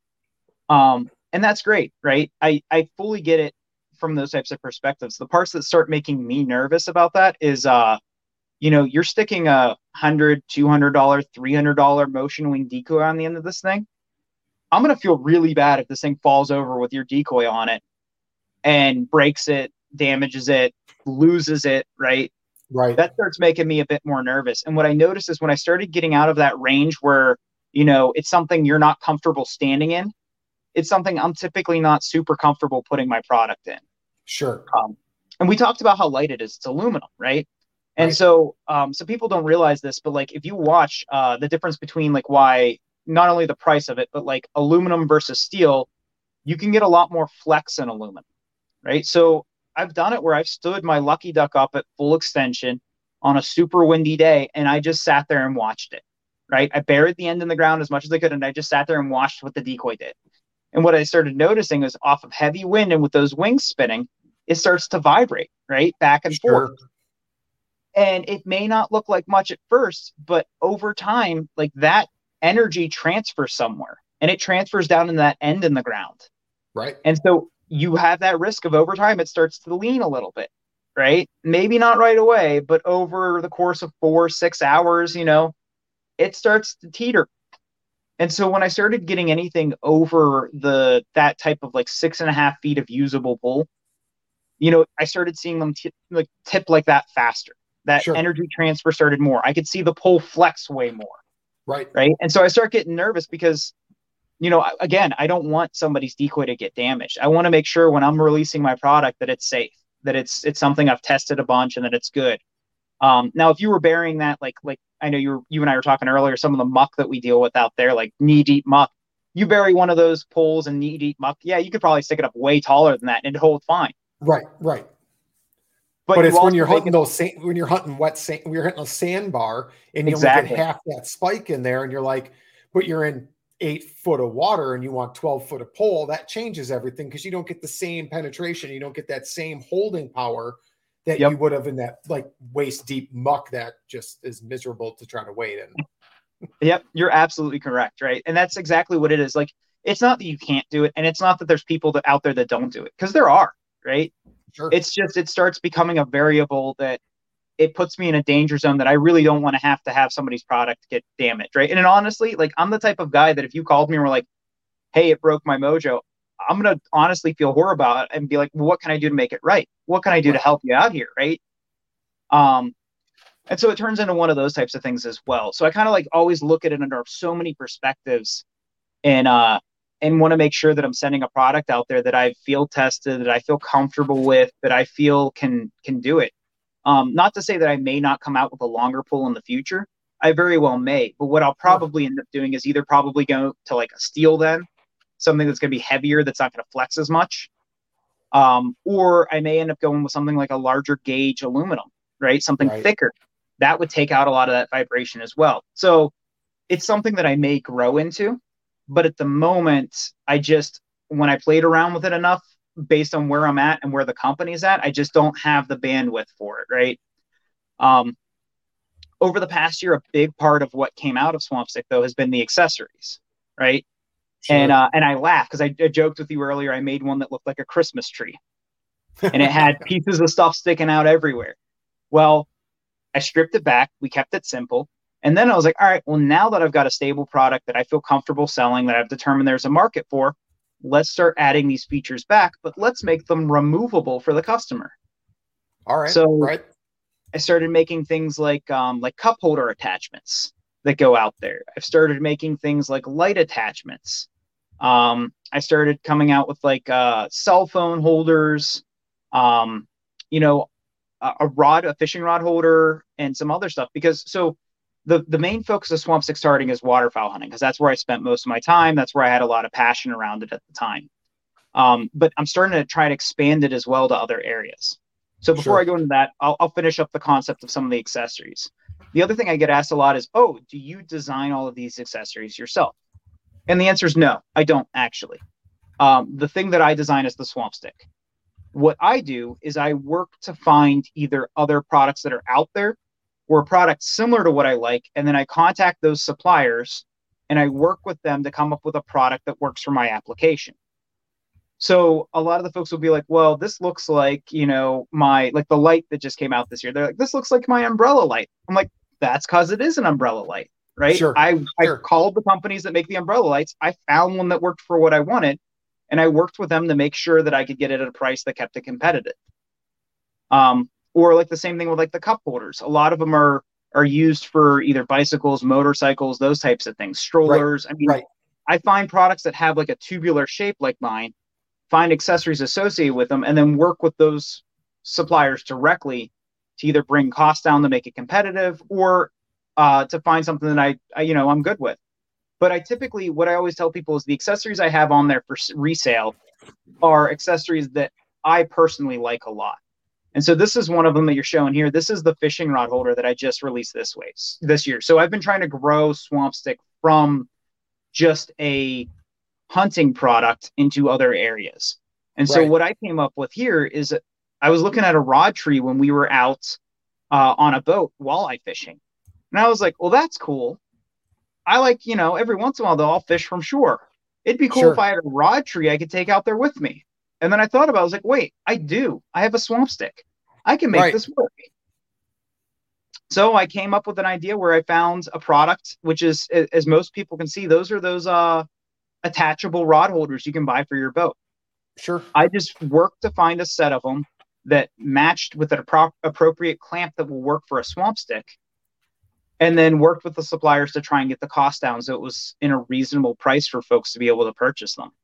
that. And that's great, right? I fully get it from those types of perspectives. The parts that start making me nervous about that is, you're sticking a $100, $200, $300 motion wing decoy on the end of this thing. I'm going to feel really bad if this thing falls over with your decoy on it and breaks it, damages it, loses it, right? Right. That starts making me a bit more nervous. And what I noticed is when I started getting out of that range where, it's something you're not comfortable standing in, it's something I'm typically not super comfortable putting my product in. Sure. And we talked about how light it is. It's aluminum, right? And so people don't realize this, but like if you watch the difference between like why not only the price of it, but like aluminum versus steel, you can get a lot more flex in aluminum, right? So I've done it where I've stood my Lucky Duck up at full extension on a super windy day, and I just sat there and watched it, right? I buried the end in the ground as much as I could, and I just sat there and watched what the decoy did. And what I started noticing is off of heavy wind and with those wings spinning, it starts to vibrate, right? Back and forth. And it may not look like much at first, but over time, like that energy transfers somewhere and it transfers down in that end in the ground. Right. And so you have that risk of over time, it starts to lean a little bit, right? Maybe not right away, but over the course of 4-6 hours, it starts to teeter. And so when I started getting anything over that type of like 6.5 feet of usable pull, I started seeing them tip like that faster. That energy transfer started more. I could see the pull flex way more. Right. And so I start getting nervous because, again, I don't want somebody's decoy to get damaged. I want to make sure when I'm releasing my product that it's safe, that it's something I've tested a bunch and that it's good. Now, if you were burying that, like I know you and I were talking earlier, some of the muck that we deal with out there, like knee deep muck, you bury one of those poles in knee deep muck. Yeah, you could probably stick it up way taller than that and it'd hold fine. Right. But it's when you're hunting wet sand, we're hitting a sandbar and you only get half that spike in there and you're like, but you're in 8 foot of water and you want 12 foot of pole, that changes everything because you don't get the same penetration. You don't get that same holding power that you would have in that like waist deep muck that just is miserable to try to wade in. Yep. You're absolutely correct. Right. And that's exactly what it is. Like, it's not that you can't do it. And it's not that there's people out there that don't do it because there are, right? Sure. It's just, it starts becoming a variable that it puts me in a danger zone that I really don't want to have somebody's product get damaged. Right. And honestly, like I'm the type of guy that if you called me and were like, hey, it broke my mojo, I'm going to honestly feel horrible about it and be like, well, what can I do to make it right? What can I do to help you out here? Right. And so it turns into one of those types of things as well. So I kind of like always look at it under so many perspectives and want to make sure that I'm sending a product out there that I field tested, that I feel comfortable with, that I feel can do it. Not to say that I may not come out with a longer pull in the future. I very well may. But what I'll probably end up doing is either probably go to like a steel then, something that's going to be heavier, that's not going to flex as much. Or I may end up going with something like a larger gauge aluminum, right? Something thicker. That would take out a lot of that vibration as well. So it's something that I may grow into, but at the moment, when I played around with it enough, based on where I'm at and where the company's at, I just don't have the bandwidth for it, right? Over the past year, a big part of what came out of Swampstick, though, has been the accessories, right? Sure. And I laughed because I joked with you earlier. I made one that looked like a Christmas tree, and it had pieces of stuff sticking out everywhere. Well, I stripped it back. We kept it simple. And then I was like, all right, well, now that I've got a stable product that I feel comfortable selling, that I've determined there's a market for, let's start adding these features back, but let's make them removable for the customer. All right. So I started making things like cup holder attachments that go out there. I've started making things like light attachments. I started coming out with like cell phone holders, a fishing rod holder, and some other stuff. Because the main focus of Swampstick starting is waterfowl hunting, because that's where I spent most of my time. That's where I had a lot of passion around it at the time. But I'm starting to try to expand it as well to other areas. So before I go into that, I'll finish up the concept of some of the accessories. The other thing I get asked a lot is, do you design all of these accessories yourself? And the answer is no, I don't actually. The thing that I design is the Swampstick. What I do is I work to find either other products that are out there or a product similar to what I like, and then I contact those suppliers and I work with them to come up with a product that works for my application. So a lot of the folks will be like, well, this looks like, the light that just came out this year. They're like, this looks like my umbrella light. I'm like, that's because it is an umbrella light, right? Sure. I called the companies that make the umbrella lights. I found one that worked for what I wanted, and I worked with them to make sure that I could get it at a price that kept it competitive. Or like the same thing with like the cup holders. A lot of them are used for either bicycles, motorcycles, those types of things, strollers. I find products that have like a tubular shape like mine, find accessories associated with them, and then work with those suppliers directly to either bring costs down to make it competitive, or to find something that I'm good with. But what I always tell people is the accessories I have on there for resale are accessories that I personally like a lot. And so this is one of them that you're showing here. This is the fishing rod holder that I just released this year. So I've been trying to grow Swampstick from just a hunting product into other areas. And so what I came up with here is I was looking at a rod tree when we were out on a boat walleye fishing. And I was like, well, that's cool. I like, every once in a while, I'll fish from shore. It'd be cool if I had a rod tree I could take out there with me. And then I thought about it. I was like, wait, I have a Swampstick. I can make this work. So I came up with an idea where I found a product, which is, as most people can see, those attachable rod holders you can buy for your boat. Sure. I just worked to find a set of them that matched with an appropriate clamp that will work for a Swampstick, and then worked with the suppliers to try and get the cost down so it was in a reasonable price for folks to be able to purchase them.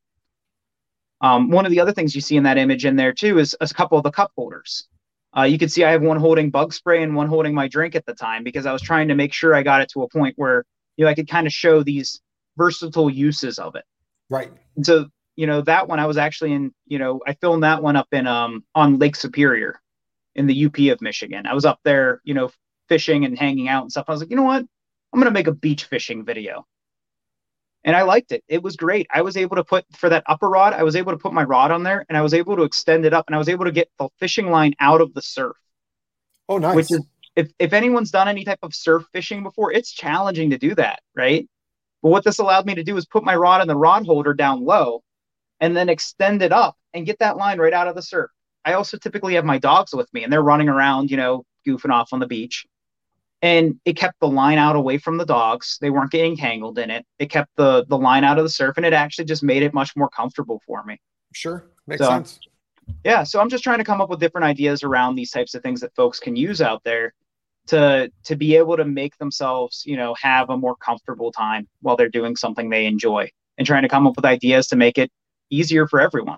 One of the other things you see in that image in there too is a couple of the cup holders. You can see I have one holding bug spray and one holding my drink at the time, because I was trying to make sure I got it to a point where I could kind of show these versatile uses of it. Right. And so that one I was actually in. I filmed that one up in on Lake Superior in the UP of Michigan. I was up there, fishing and hanging out and stuff. I was like, you know what? I'm going to make a beach fishing video. And I liked it. It was great. I was able to put, for that upper rod, I was able to put my rod on there, and I was able to extend it up, and I was able to get the fishing line out of the surf. Oh, nice. Which is, if anyone's done any type of surf fishing before, it's challenging to do that, right? But what this allowed me to do is put my rod in the rod holder down low and then extend it up and get that line right out of the surf. I also typically have my dogs with me, and they're running around, goofing off on the beach. And it kept the line out away from the dogs. They weren't getting tangled in it. It kept the line out of the surf, and it actually just made it much more comfortable for me. Sure. Makes sense. Yeah. So I'm just trying to come up with different ideas around these types of things that folks can use out there to be able to make themselves, have a more comfortable time while they're doing something they enjoy, and trying to come up with ideas to make it easier for everyone.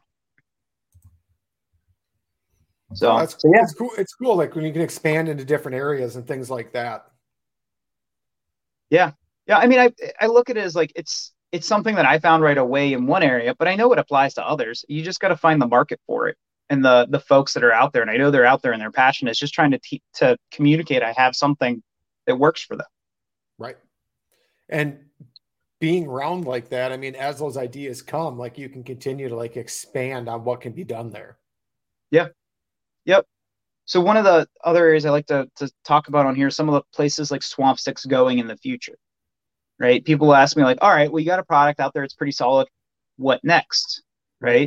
So it's cool. It's cool. Like when you can expand into different areas and things like that. Yeah. Yeah. I mean, I look at it as like, it's it's something that I found right away in one area, but I know it applies to others. You just got to find the market for it and the folks that are out there. And I know they're out there and they're passionate. It's just trying to communicate. I have something that works for them. Right. And being around like that, I mean, as those ideas come, like you can continue to like expand on what can be done there. Yeah. Yep. So one of the other areas I like to talk about on here, some of the places like Swamp Sticks going in the future, right? People ask me like, all right, well, you got a product out there. It's pretty solid. What next? Right.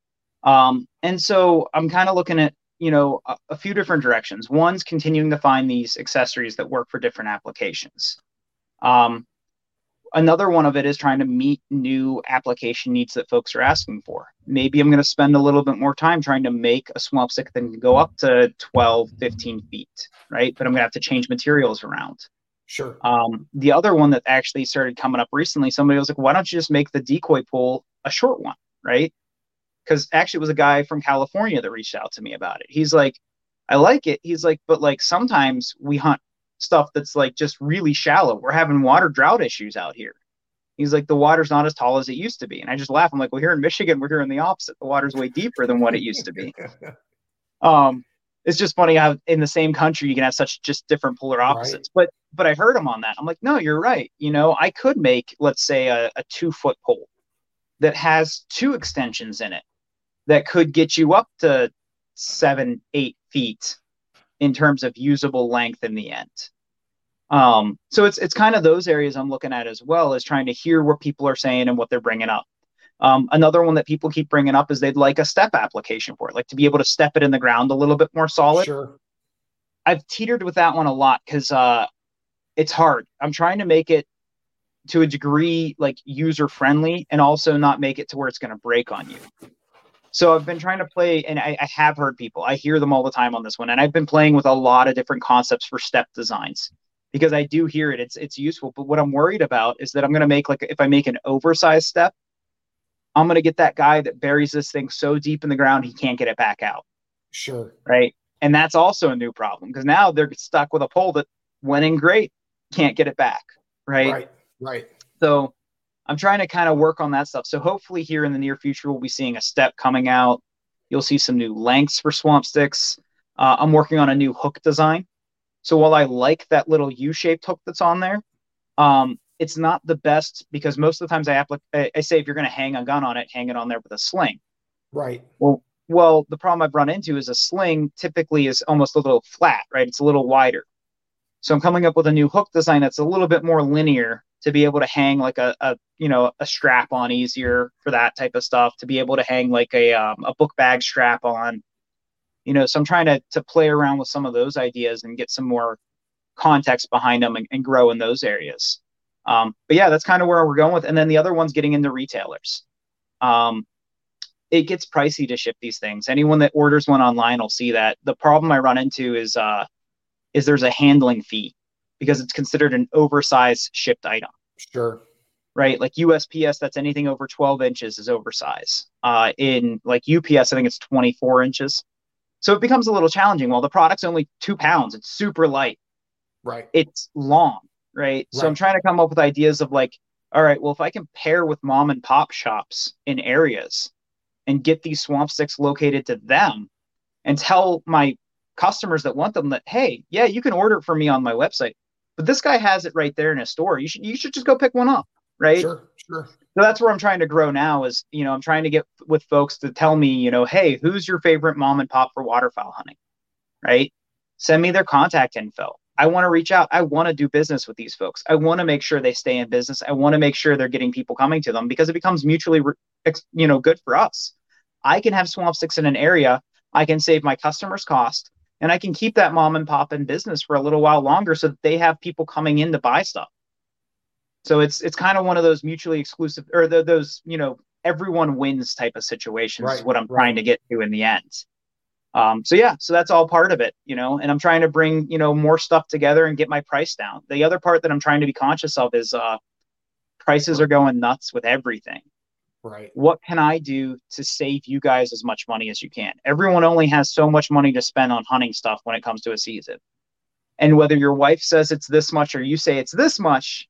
And so I'm kind of looking at, a few different directions. One's continuing to find these accessories that work for different applications. Another one of it is trying to meet new application needs that folks are asking for. Maybe I'm going to spend a little bit more time trying to make a swamp stick that can go up to 12, 15 feet, right? But I'm going to have to change materials around. Sure. The other one that actually started coming up recently, somebody was like, why don't you just make the decoy pole a short one, right? Because actually it was a guy from California that reached out to me about it. He's like, I like it. He's like, but like sometimes we hunt stuff that's like just really shallow. We're having water drought issues out here. He's like, the water's not as tall as it used to be. And I just laugh. I'm like, well, here in Michigan, we're hearing the opposite. The water's way deeper than what it used to be. It's just funny how in the same country you can have such just different polar opposites. Right. But I heard him on that. I'm like, no, you're right. I could make, let's say, a 2-foot pole that has 2 extensions in it that could get you up to 7, 8 feet in terms of usable length in the end. So it's kind of those areas I'm looking at as well, as trying to hear what people are saying and what they're bringing up. Another one that people keep bringing up is they'd like a step application for it, like to be able to step it in the ground a little bit more solid. Sure. I've teetered with that one a lot because it's hard. I'm trying to make it to a degree like user friendly and also not make it to where it's going to break on you. So I've been trying to play, and I have heard people, I hear them all the time on this one. And I've been playing with a lot of different concepts for step designs because I do hear it. It's useful. But what I'm worried about is that I'm going to make, like, if I make an oversized step, I'm going to get that guy that buries this thing so deep in the ground, he can't get it back out. Sure. Right. And that's also a new problem because now they're stuck with a pole that went in great, can't get it back. Right. Right. So I'm trying to kind of work on that stuff. So hopefully here in the near future, we'll be seeing a step coming out. You'll see some new lengths for swamp sticks. I'm working on a new hook design. So while I like that little U-shaped hook that's on there, it's not the best because most of the times I say if you're going to hang a gun on it, hang it on there with a sling. Right. Well, the problem I've run into is a sling typically is almost a little flat, right? It's a little wider. So I'm coming up with a new hook design that's a little bit more linear to be able to hang like a strap on easier for that type of stuff, to be able to hang like a book bag strap on, so I'm trying to play around with some of those ideas and get some more context behind them and grow in those areas. But yeah, that's kind of where we're going with. And then the other one's getting into retailers. It gets pricey to ship these things. Anyone that orders one online will see that. The problem I run into is there's a handling fee because it's considered an oversized shipped item. Sure. Right. Like USPS, that's anything over 12 inches is oversized. In like UPS, I think it's 24 inches. So it becomes a little challenging. Well, the product's only 2 pounds. It's super light. Right. It's long. Right. So I'm trying to come up with ideas of like, all right, well, if I can pair with mom and pop shops in areas and get these swamp sticks located to them and tell my customers that want them that, hey, yeah, you can order it for me on my website, but this guy has it right there in his store. You should just go pick one up. Right. Sure. So that's where I'm trying to grow now is, I'm trying to get with folks to tell me, hey, who's your favorite mom and pop for waterfowl hunting? Right. Send me their contact info. I want to reach out. I want to do business with these folks. I want to make sure they stay in business. I want to make sure they're getting people coming to them because it becomes mutually, good for us. I can have swamp sticks in an area. I can save my customers cost and I can keep that mom and pop in business for a little while longer so that they have people coming in to buy stuff. So it's kind of one of those mutually exclusive or those, everyone wins type of situations is what I'm trying to get to in the end. So that's all part of it, and I'm trying to bring, more stuff together and get my price down. The other part that I'm trying to be conscious of is prices are going nuts with everything. Right. What can I do to save you guys as much money as you can? Everyone only has so much money to spend on hunting stuff when it comes to a season. And whether your wife says it's this much or you say it's this much,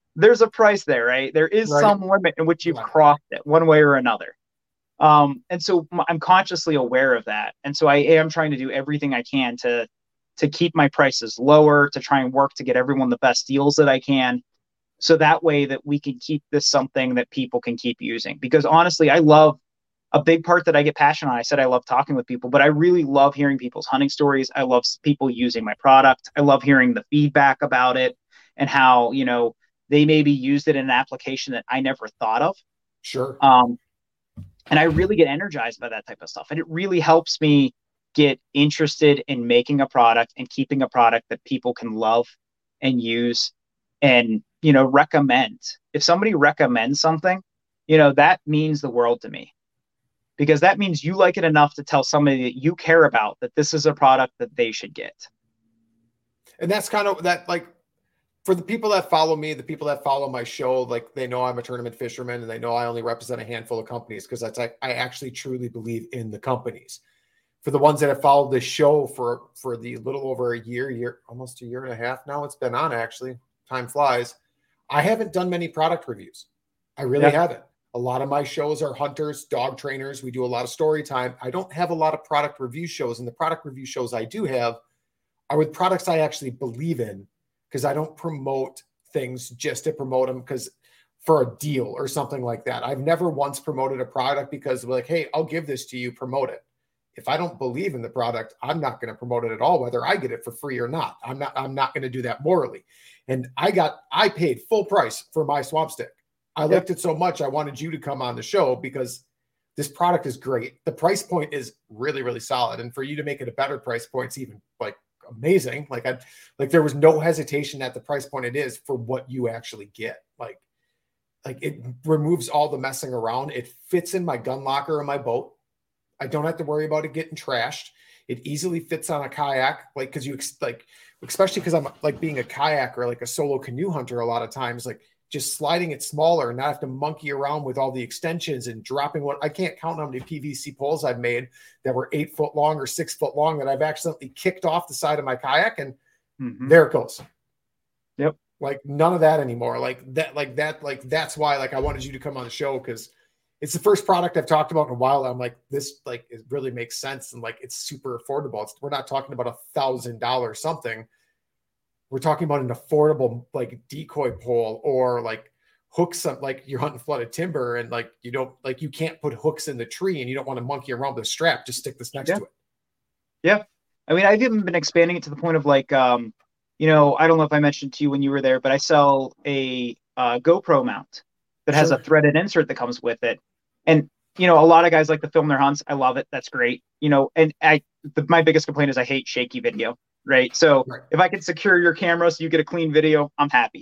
there's a price there, right? There is some limit in which you've crossed it one way or another. And so I'm consciously aware of that. And so I am trying to do everything I can to keep my prices lower, to try and work to get everyone the best deals that I can. So that way that we can keep this something that people can keep using. Because honestly, I love a big part that I get passionate on. I said I love talking with people, but I really love hearing people's hunting stories. I love people using my product. I love hearing the feedback about it and how, you know, they maybe used it in an application that I never thought of. Sure. And I really get energized by that type of stuff. And it really helps me get interested in making a product and keeping a product that people can love and use and, you know, recommend. If somebody recommends something, you know, that means the world to me, because that means you like it enough to tell somebody that you care about that this is a product that they should get. And that's kind of that, like, for the people that follow me, the people that follow my show, like, they know I'm a tournament fisherman and they know I only represent a handful of companies, because that's like, I actually truly believe in the companies. For the ones that have followed this show for the little over a year, almost a year and a half now, it's been on, actually. Time flies. I haven't done many product reviews. I really haven't. A lot of my shows are hunters, dog trainers. We do a lot of story time. I don't have a lot of product review shows, and the product review shows I do have are with products I actually believe in, because I don't promote things just to promote them because for a deal or something like that. I've never once promoted a product because we're like, hey, I'll give this to you, promote it. If I don't believe in the product, I'm not going to promote it at all, whether I get it for free or not. I'm not going to do that morally. And I paid full price for my swamp stick. I liked it so much. I wanted you to come on the show because this product is great. The price point is really, really solid. And for you to make it a better price point, it's even like amazing. Like there was no hesitation at the price point it is for what you actually get. Like it removes all the messing around. It fits in my gun locker in my boat. I don't have to worry about it getting trashed. It easily fits on a kayak, like, because especially because I'm like being a kayaker, like a solo canoe hunter, a lot of times, like just sliding it smaller and not have to monkey around with all the extensions and dropping what I can't count how many PVC poles I've made that were 8 foot long or 6 foot long that I've accidentally kicked off the side of my kayak and there it goes. Yep. Like none of that anymore. That's why, like, I wanted you to come on the show, because it's the first product I've talked about in a while. I'm like, this, like, it really makes sense. And like, it's super affordable. We're not talking about $1,000 something. We're talking about an affordable, like, decoy pole or like hooks, like you're hunting flooded timber and like, you can't put hooks in the tree and you don't want to monkey around with a strap. Just stick this next to it. Yeah. I mean, I've even been expanding it to the point of like, you know, I don't know if I mentioned to you when you were there, but I sell a GoPro mount that has a threaded insert that comes with it. And, you know, a lot of guys like to film their hunts. I love it. That's great. You know, and my biggest complaint is I hate shaky video, right? So if I can secure your camera so you get a clean video, I'm happy.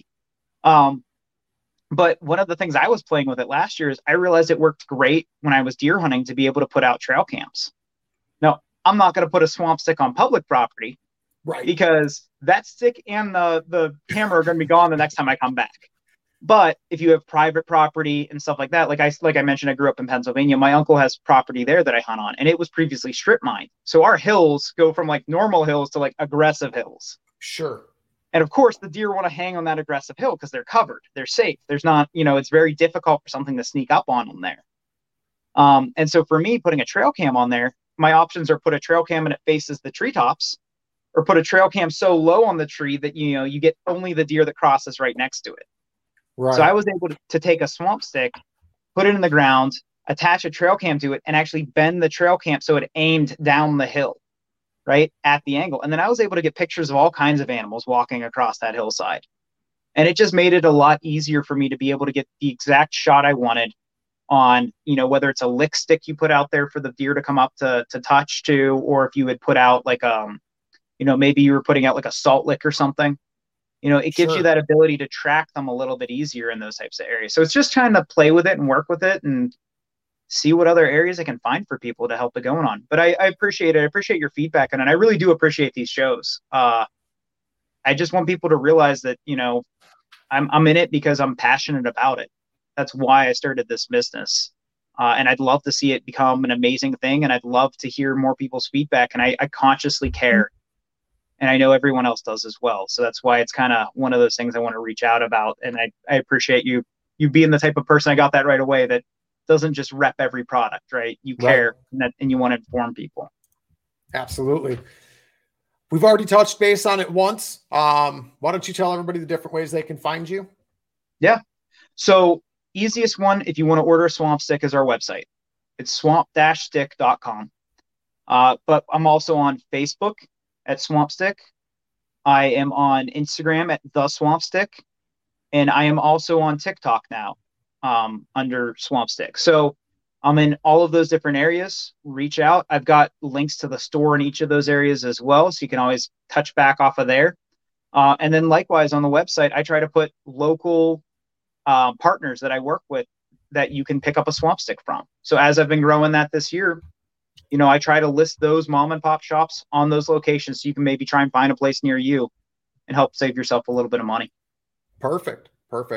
But one of the things I was playing with it last year is I realized it worked great when I was deer hunting to be able to put out trail cams. Now, I'm not going to put a swamp stick on public property, right? Because that stick and the camera are going to be gone the next time I come back. But if you have private property and stuff like that, like I mentioned, I grew up in Pennsylvania. My uncle has property there that I hunt on, and it was previously strip mined. So our hills go from like normal hills to like aggressive hills. Sure. And of course, the deer want to hang on that aggressive hill because they're covered, they're safe. There's not, you know, it's very difficult for something to sneak up on them there. And so for me, putting a trail cam on there, my options are put a trail cam and it faces the treetops, or put a trail cam so low on the tree that, you know, you get only the deer that crosses right next to it. Right. So I was able to take a swamp stick, put it in the ground, attach a trail cam to it, and actually bend the trail cam so it aimed down the hill, right, at the angle. And then I was able to get pictures of all kinds of animals walking across that hillside. And it just made it a lot easier for me to be able to get the exact shot I wanted on, you know, whether it's a lick stick you put out there for the deer to come up to touch to, or if you had put out like, you know, maybe you were putting out like a salt lick or something. You know, it gives you that ability to track them a little bit easier in those types of areas. So it's just trying to play with it and work with it and see what other areas I can find for people to help it going on. But I appreciate it. I appreciate your feedback on it. I really do appreciate these shows. I just want people to realize that, you know, I'm in it because I'm passionate about it. That's why I started this business. And I'd love to see it become an amazing thing. And I'd love to hear more people's feedback. And I consciously care And I know everyone else does as well. So that's why it's kind of one of those things I want to reach out about. And I appreciate you being the type of person, I got that right away, that doesn't just rep every product, right? You care and you want to inform people. Absolutely. We've already touched base on it once. Why don't you tell everybody the different ways they can find you? Yeah. So easiest one, if you want to order a Swamp Stick, is our website. It's swamp-stick.com. But I'm also on Facebook at Swamp Stick. I am on Instagram at The Swamp Stick. And I am also on TikTok now under Swamp Stick. So I'm in all of those different areas. Reach out. I've got links to the store in each of those areas as well. So you can always touch back off of there. And then likewise on the website, I try to put local partners that I work with that you can pick up a Swamp Stick from. So as I've been growing that this year, you know, I try to list those mom and pop shops on those locations so you can maybe try and find a place near you and help save yourself a little bit of money. Perfect.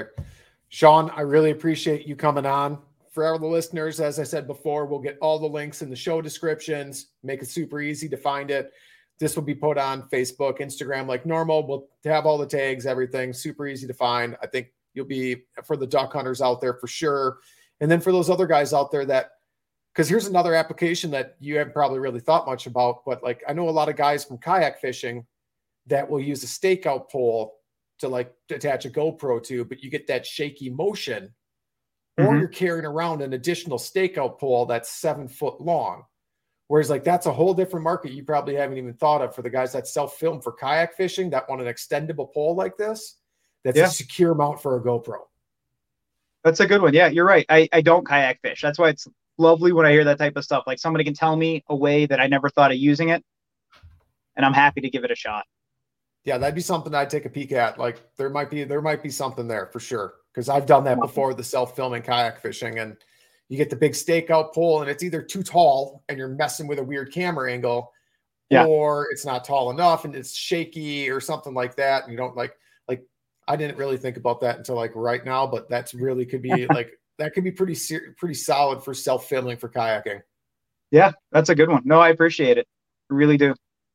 Sean, I really appreciate you coming on. For all the listeners, as I said before, we'll get all the links in the show descriptions, make it super easy to find it. This will be put on Facebook, Instagram like normal. We'll have all the tags, everything super easy to find. I think you'll be, for the duck hunters out there for sure. And then for those other guys out there that, because here's another application that you haven't probably really thought much about, but like I know a lot of guys from kayak fishing that will use a stakeout pole to like attach a GoPro to, but you get that shaky motion, or you're carrying around an additional stakeout pole that's 7 foot long. Whereas like that's a whole different market you probably haven't even thought of for the guys that self-film for kayak fishing that want an extendable pole like this. That's a secure mount for a GoPro. That's a good one. Yeah, you're right. I don't kayak fish. That's why it's lovely when I hear that type of stuff. Like somebody can tell me a way that I never thought of using it, and I'm happy to give it a shot. Yeah, that'd be something I'd take a peek at. Like there might be something there for sure. Because I've done that before, the self-filming kayak fishing, and you get the big stakeout pole and it's either too tall and you're messing with a weird camera angle, or it's not tall enough and it's shaky or something like that. And you don't like I didn't really think about that until like right now, but that's really could be like, that could be pretty solid for self-filming for kayaking. Yeah, that's a good one. No, I appreciate it. I really do.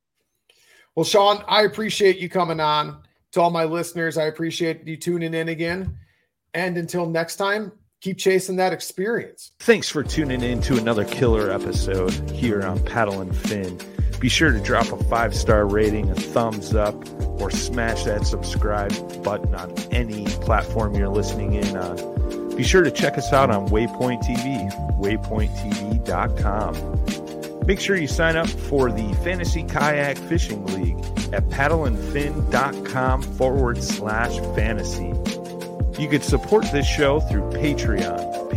Well, Sean, I appreciate you coming on. To all my listeners, I appreciate you tuning in again. And until next time, keep chasing that experience. Thanks for tuning in to another killer episode here on Paddle and Fin. Be sure to drop a 5-star rating, a thumbs up, or smash that subscribe button on any platform you're listening in on. Be sure to check us out on Waypoint TV, waypointtv.com. Make sure you sign up for the Fantasy Kayak Fishing League at paddleandfin.com/fantasy. You could support this show through Patreon,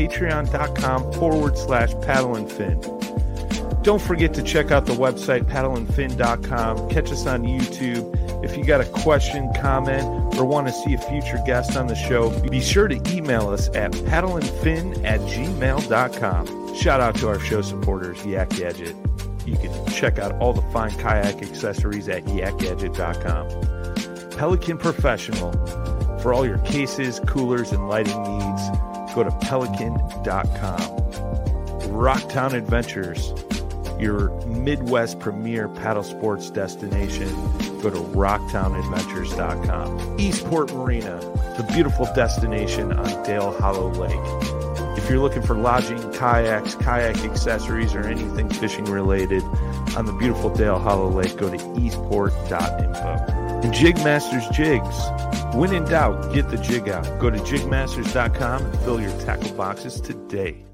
patreon.com/paddleandfin. Don't forget to check out the website, paddleandfin.com. Catch us on YouTube. If you got a question, comment, or want to see a future guest on the show, be sure to email us at paddleandfin@gmail.com. Shout out to our show supporters, Yak Gadget. You can check out all the fine kayak accessories at yakgadget.com. Pelican Professional. For all your cases, coolers, and lighting needs, go to pelican.com. Rocktown Adventures, your Midwest premier paddle sports destination. Go to rocktownadventures.com. Eastport Marina, the beautiful destination on Dale Hollow Lake. If you're looking for lodging, kayaks, kayak accessories, or anything fishing related on the beautiful Dale Hollow Lake, go to eastport.info. And Jigmasters Jigs. When in doubt, get the jig out. Go to jigmasters.com and fill your tackle boxes today.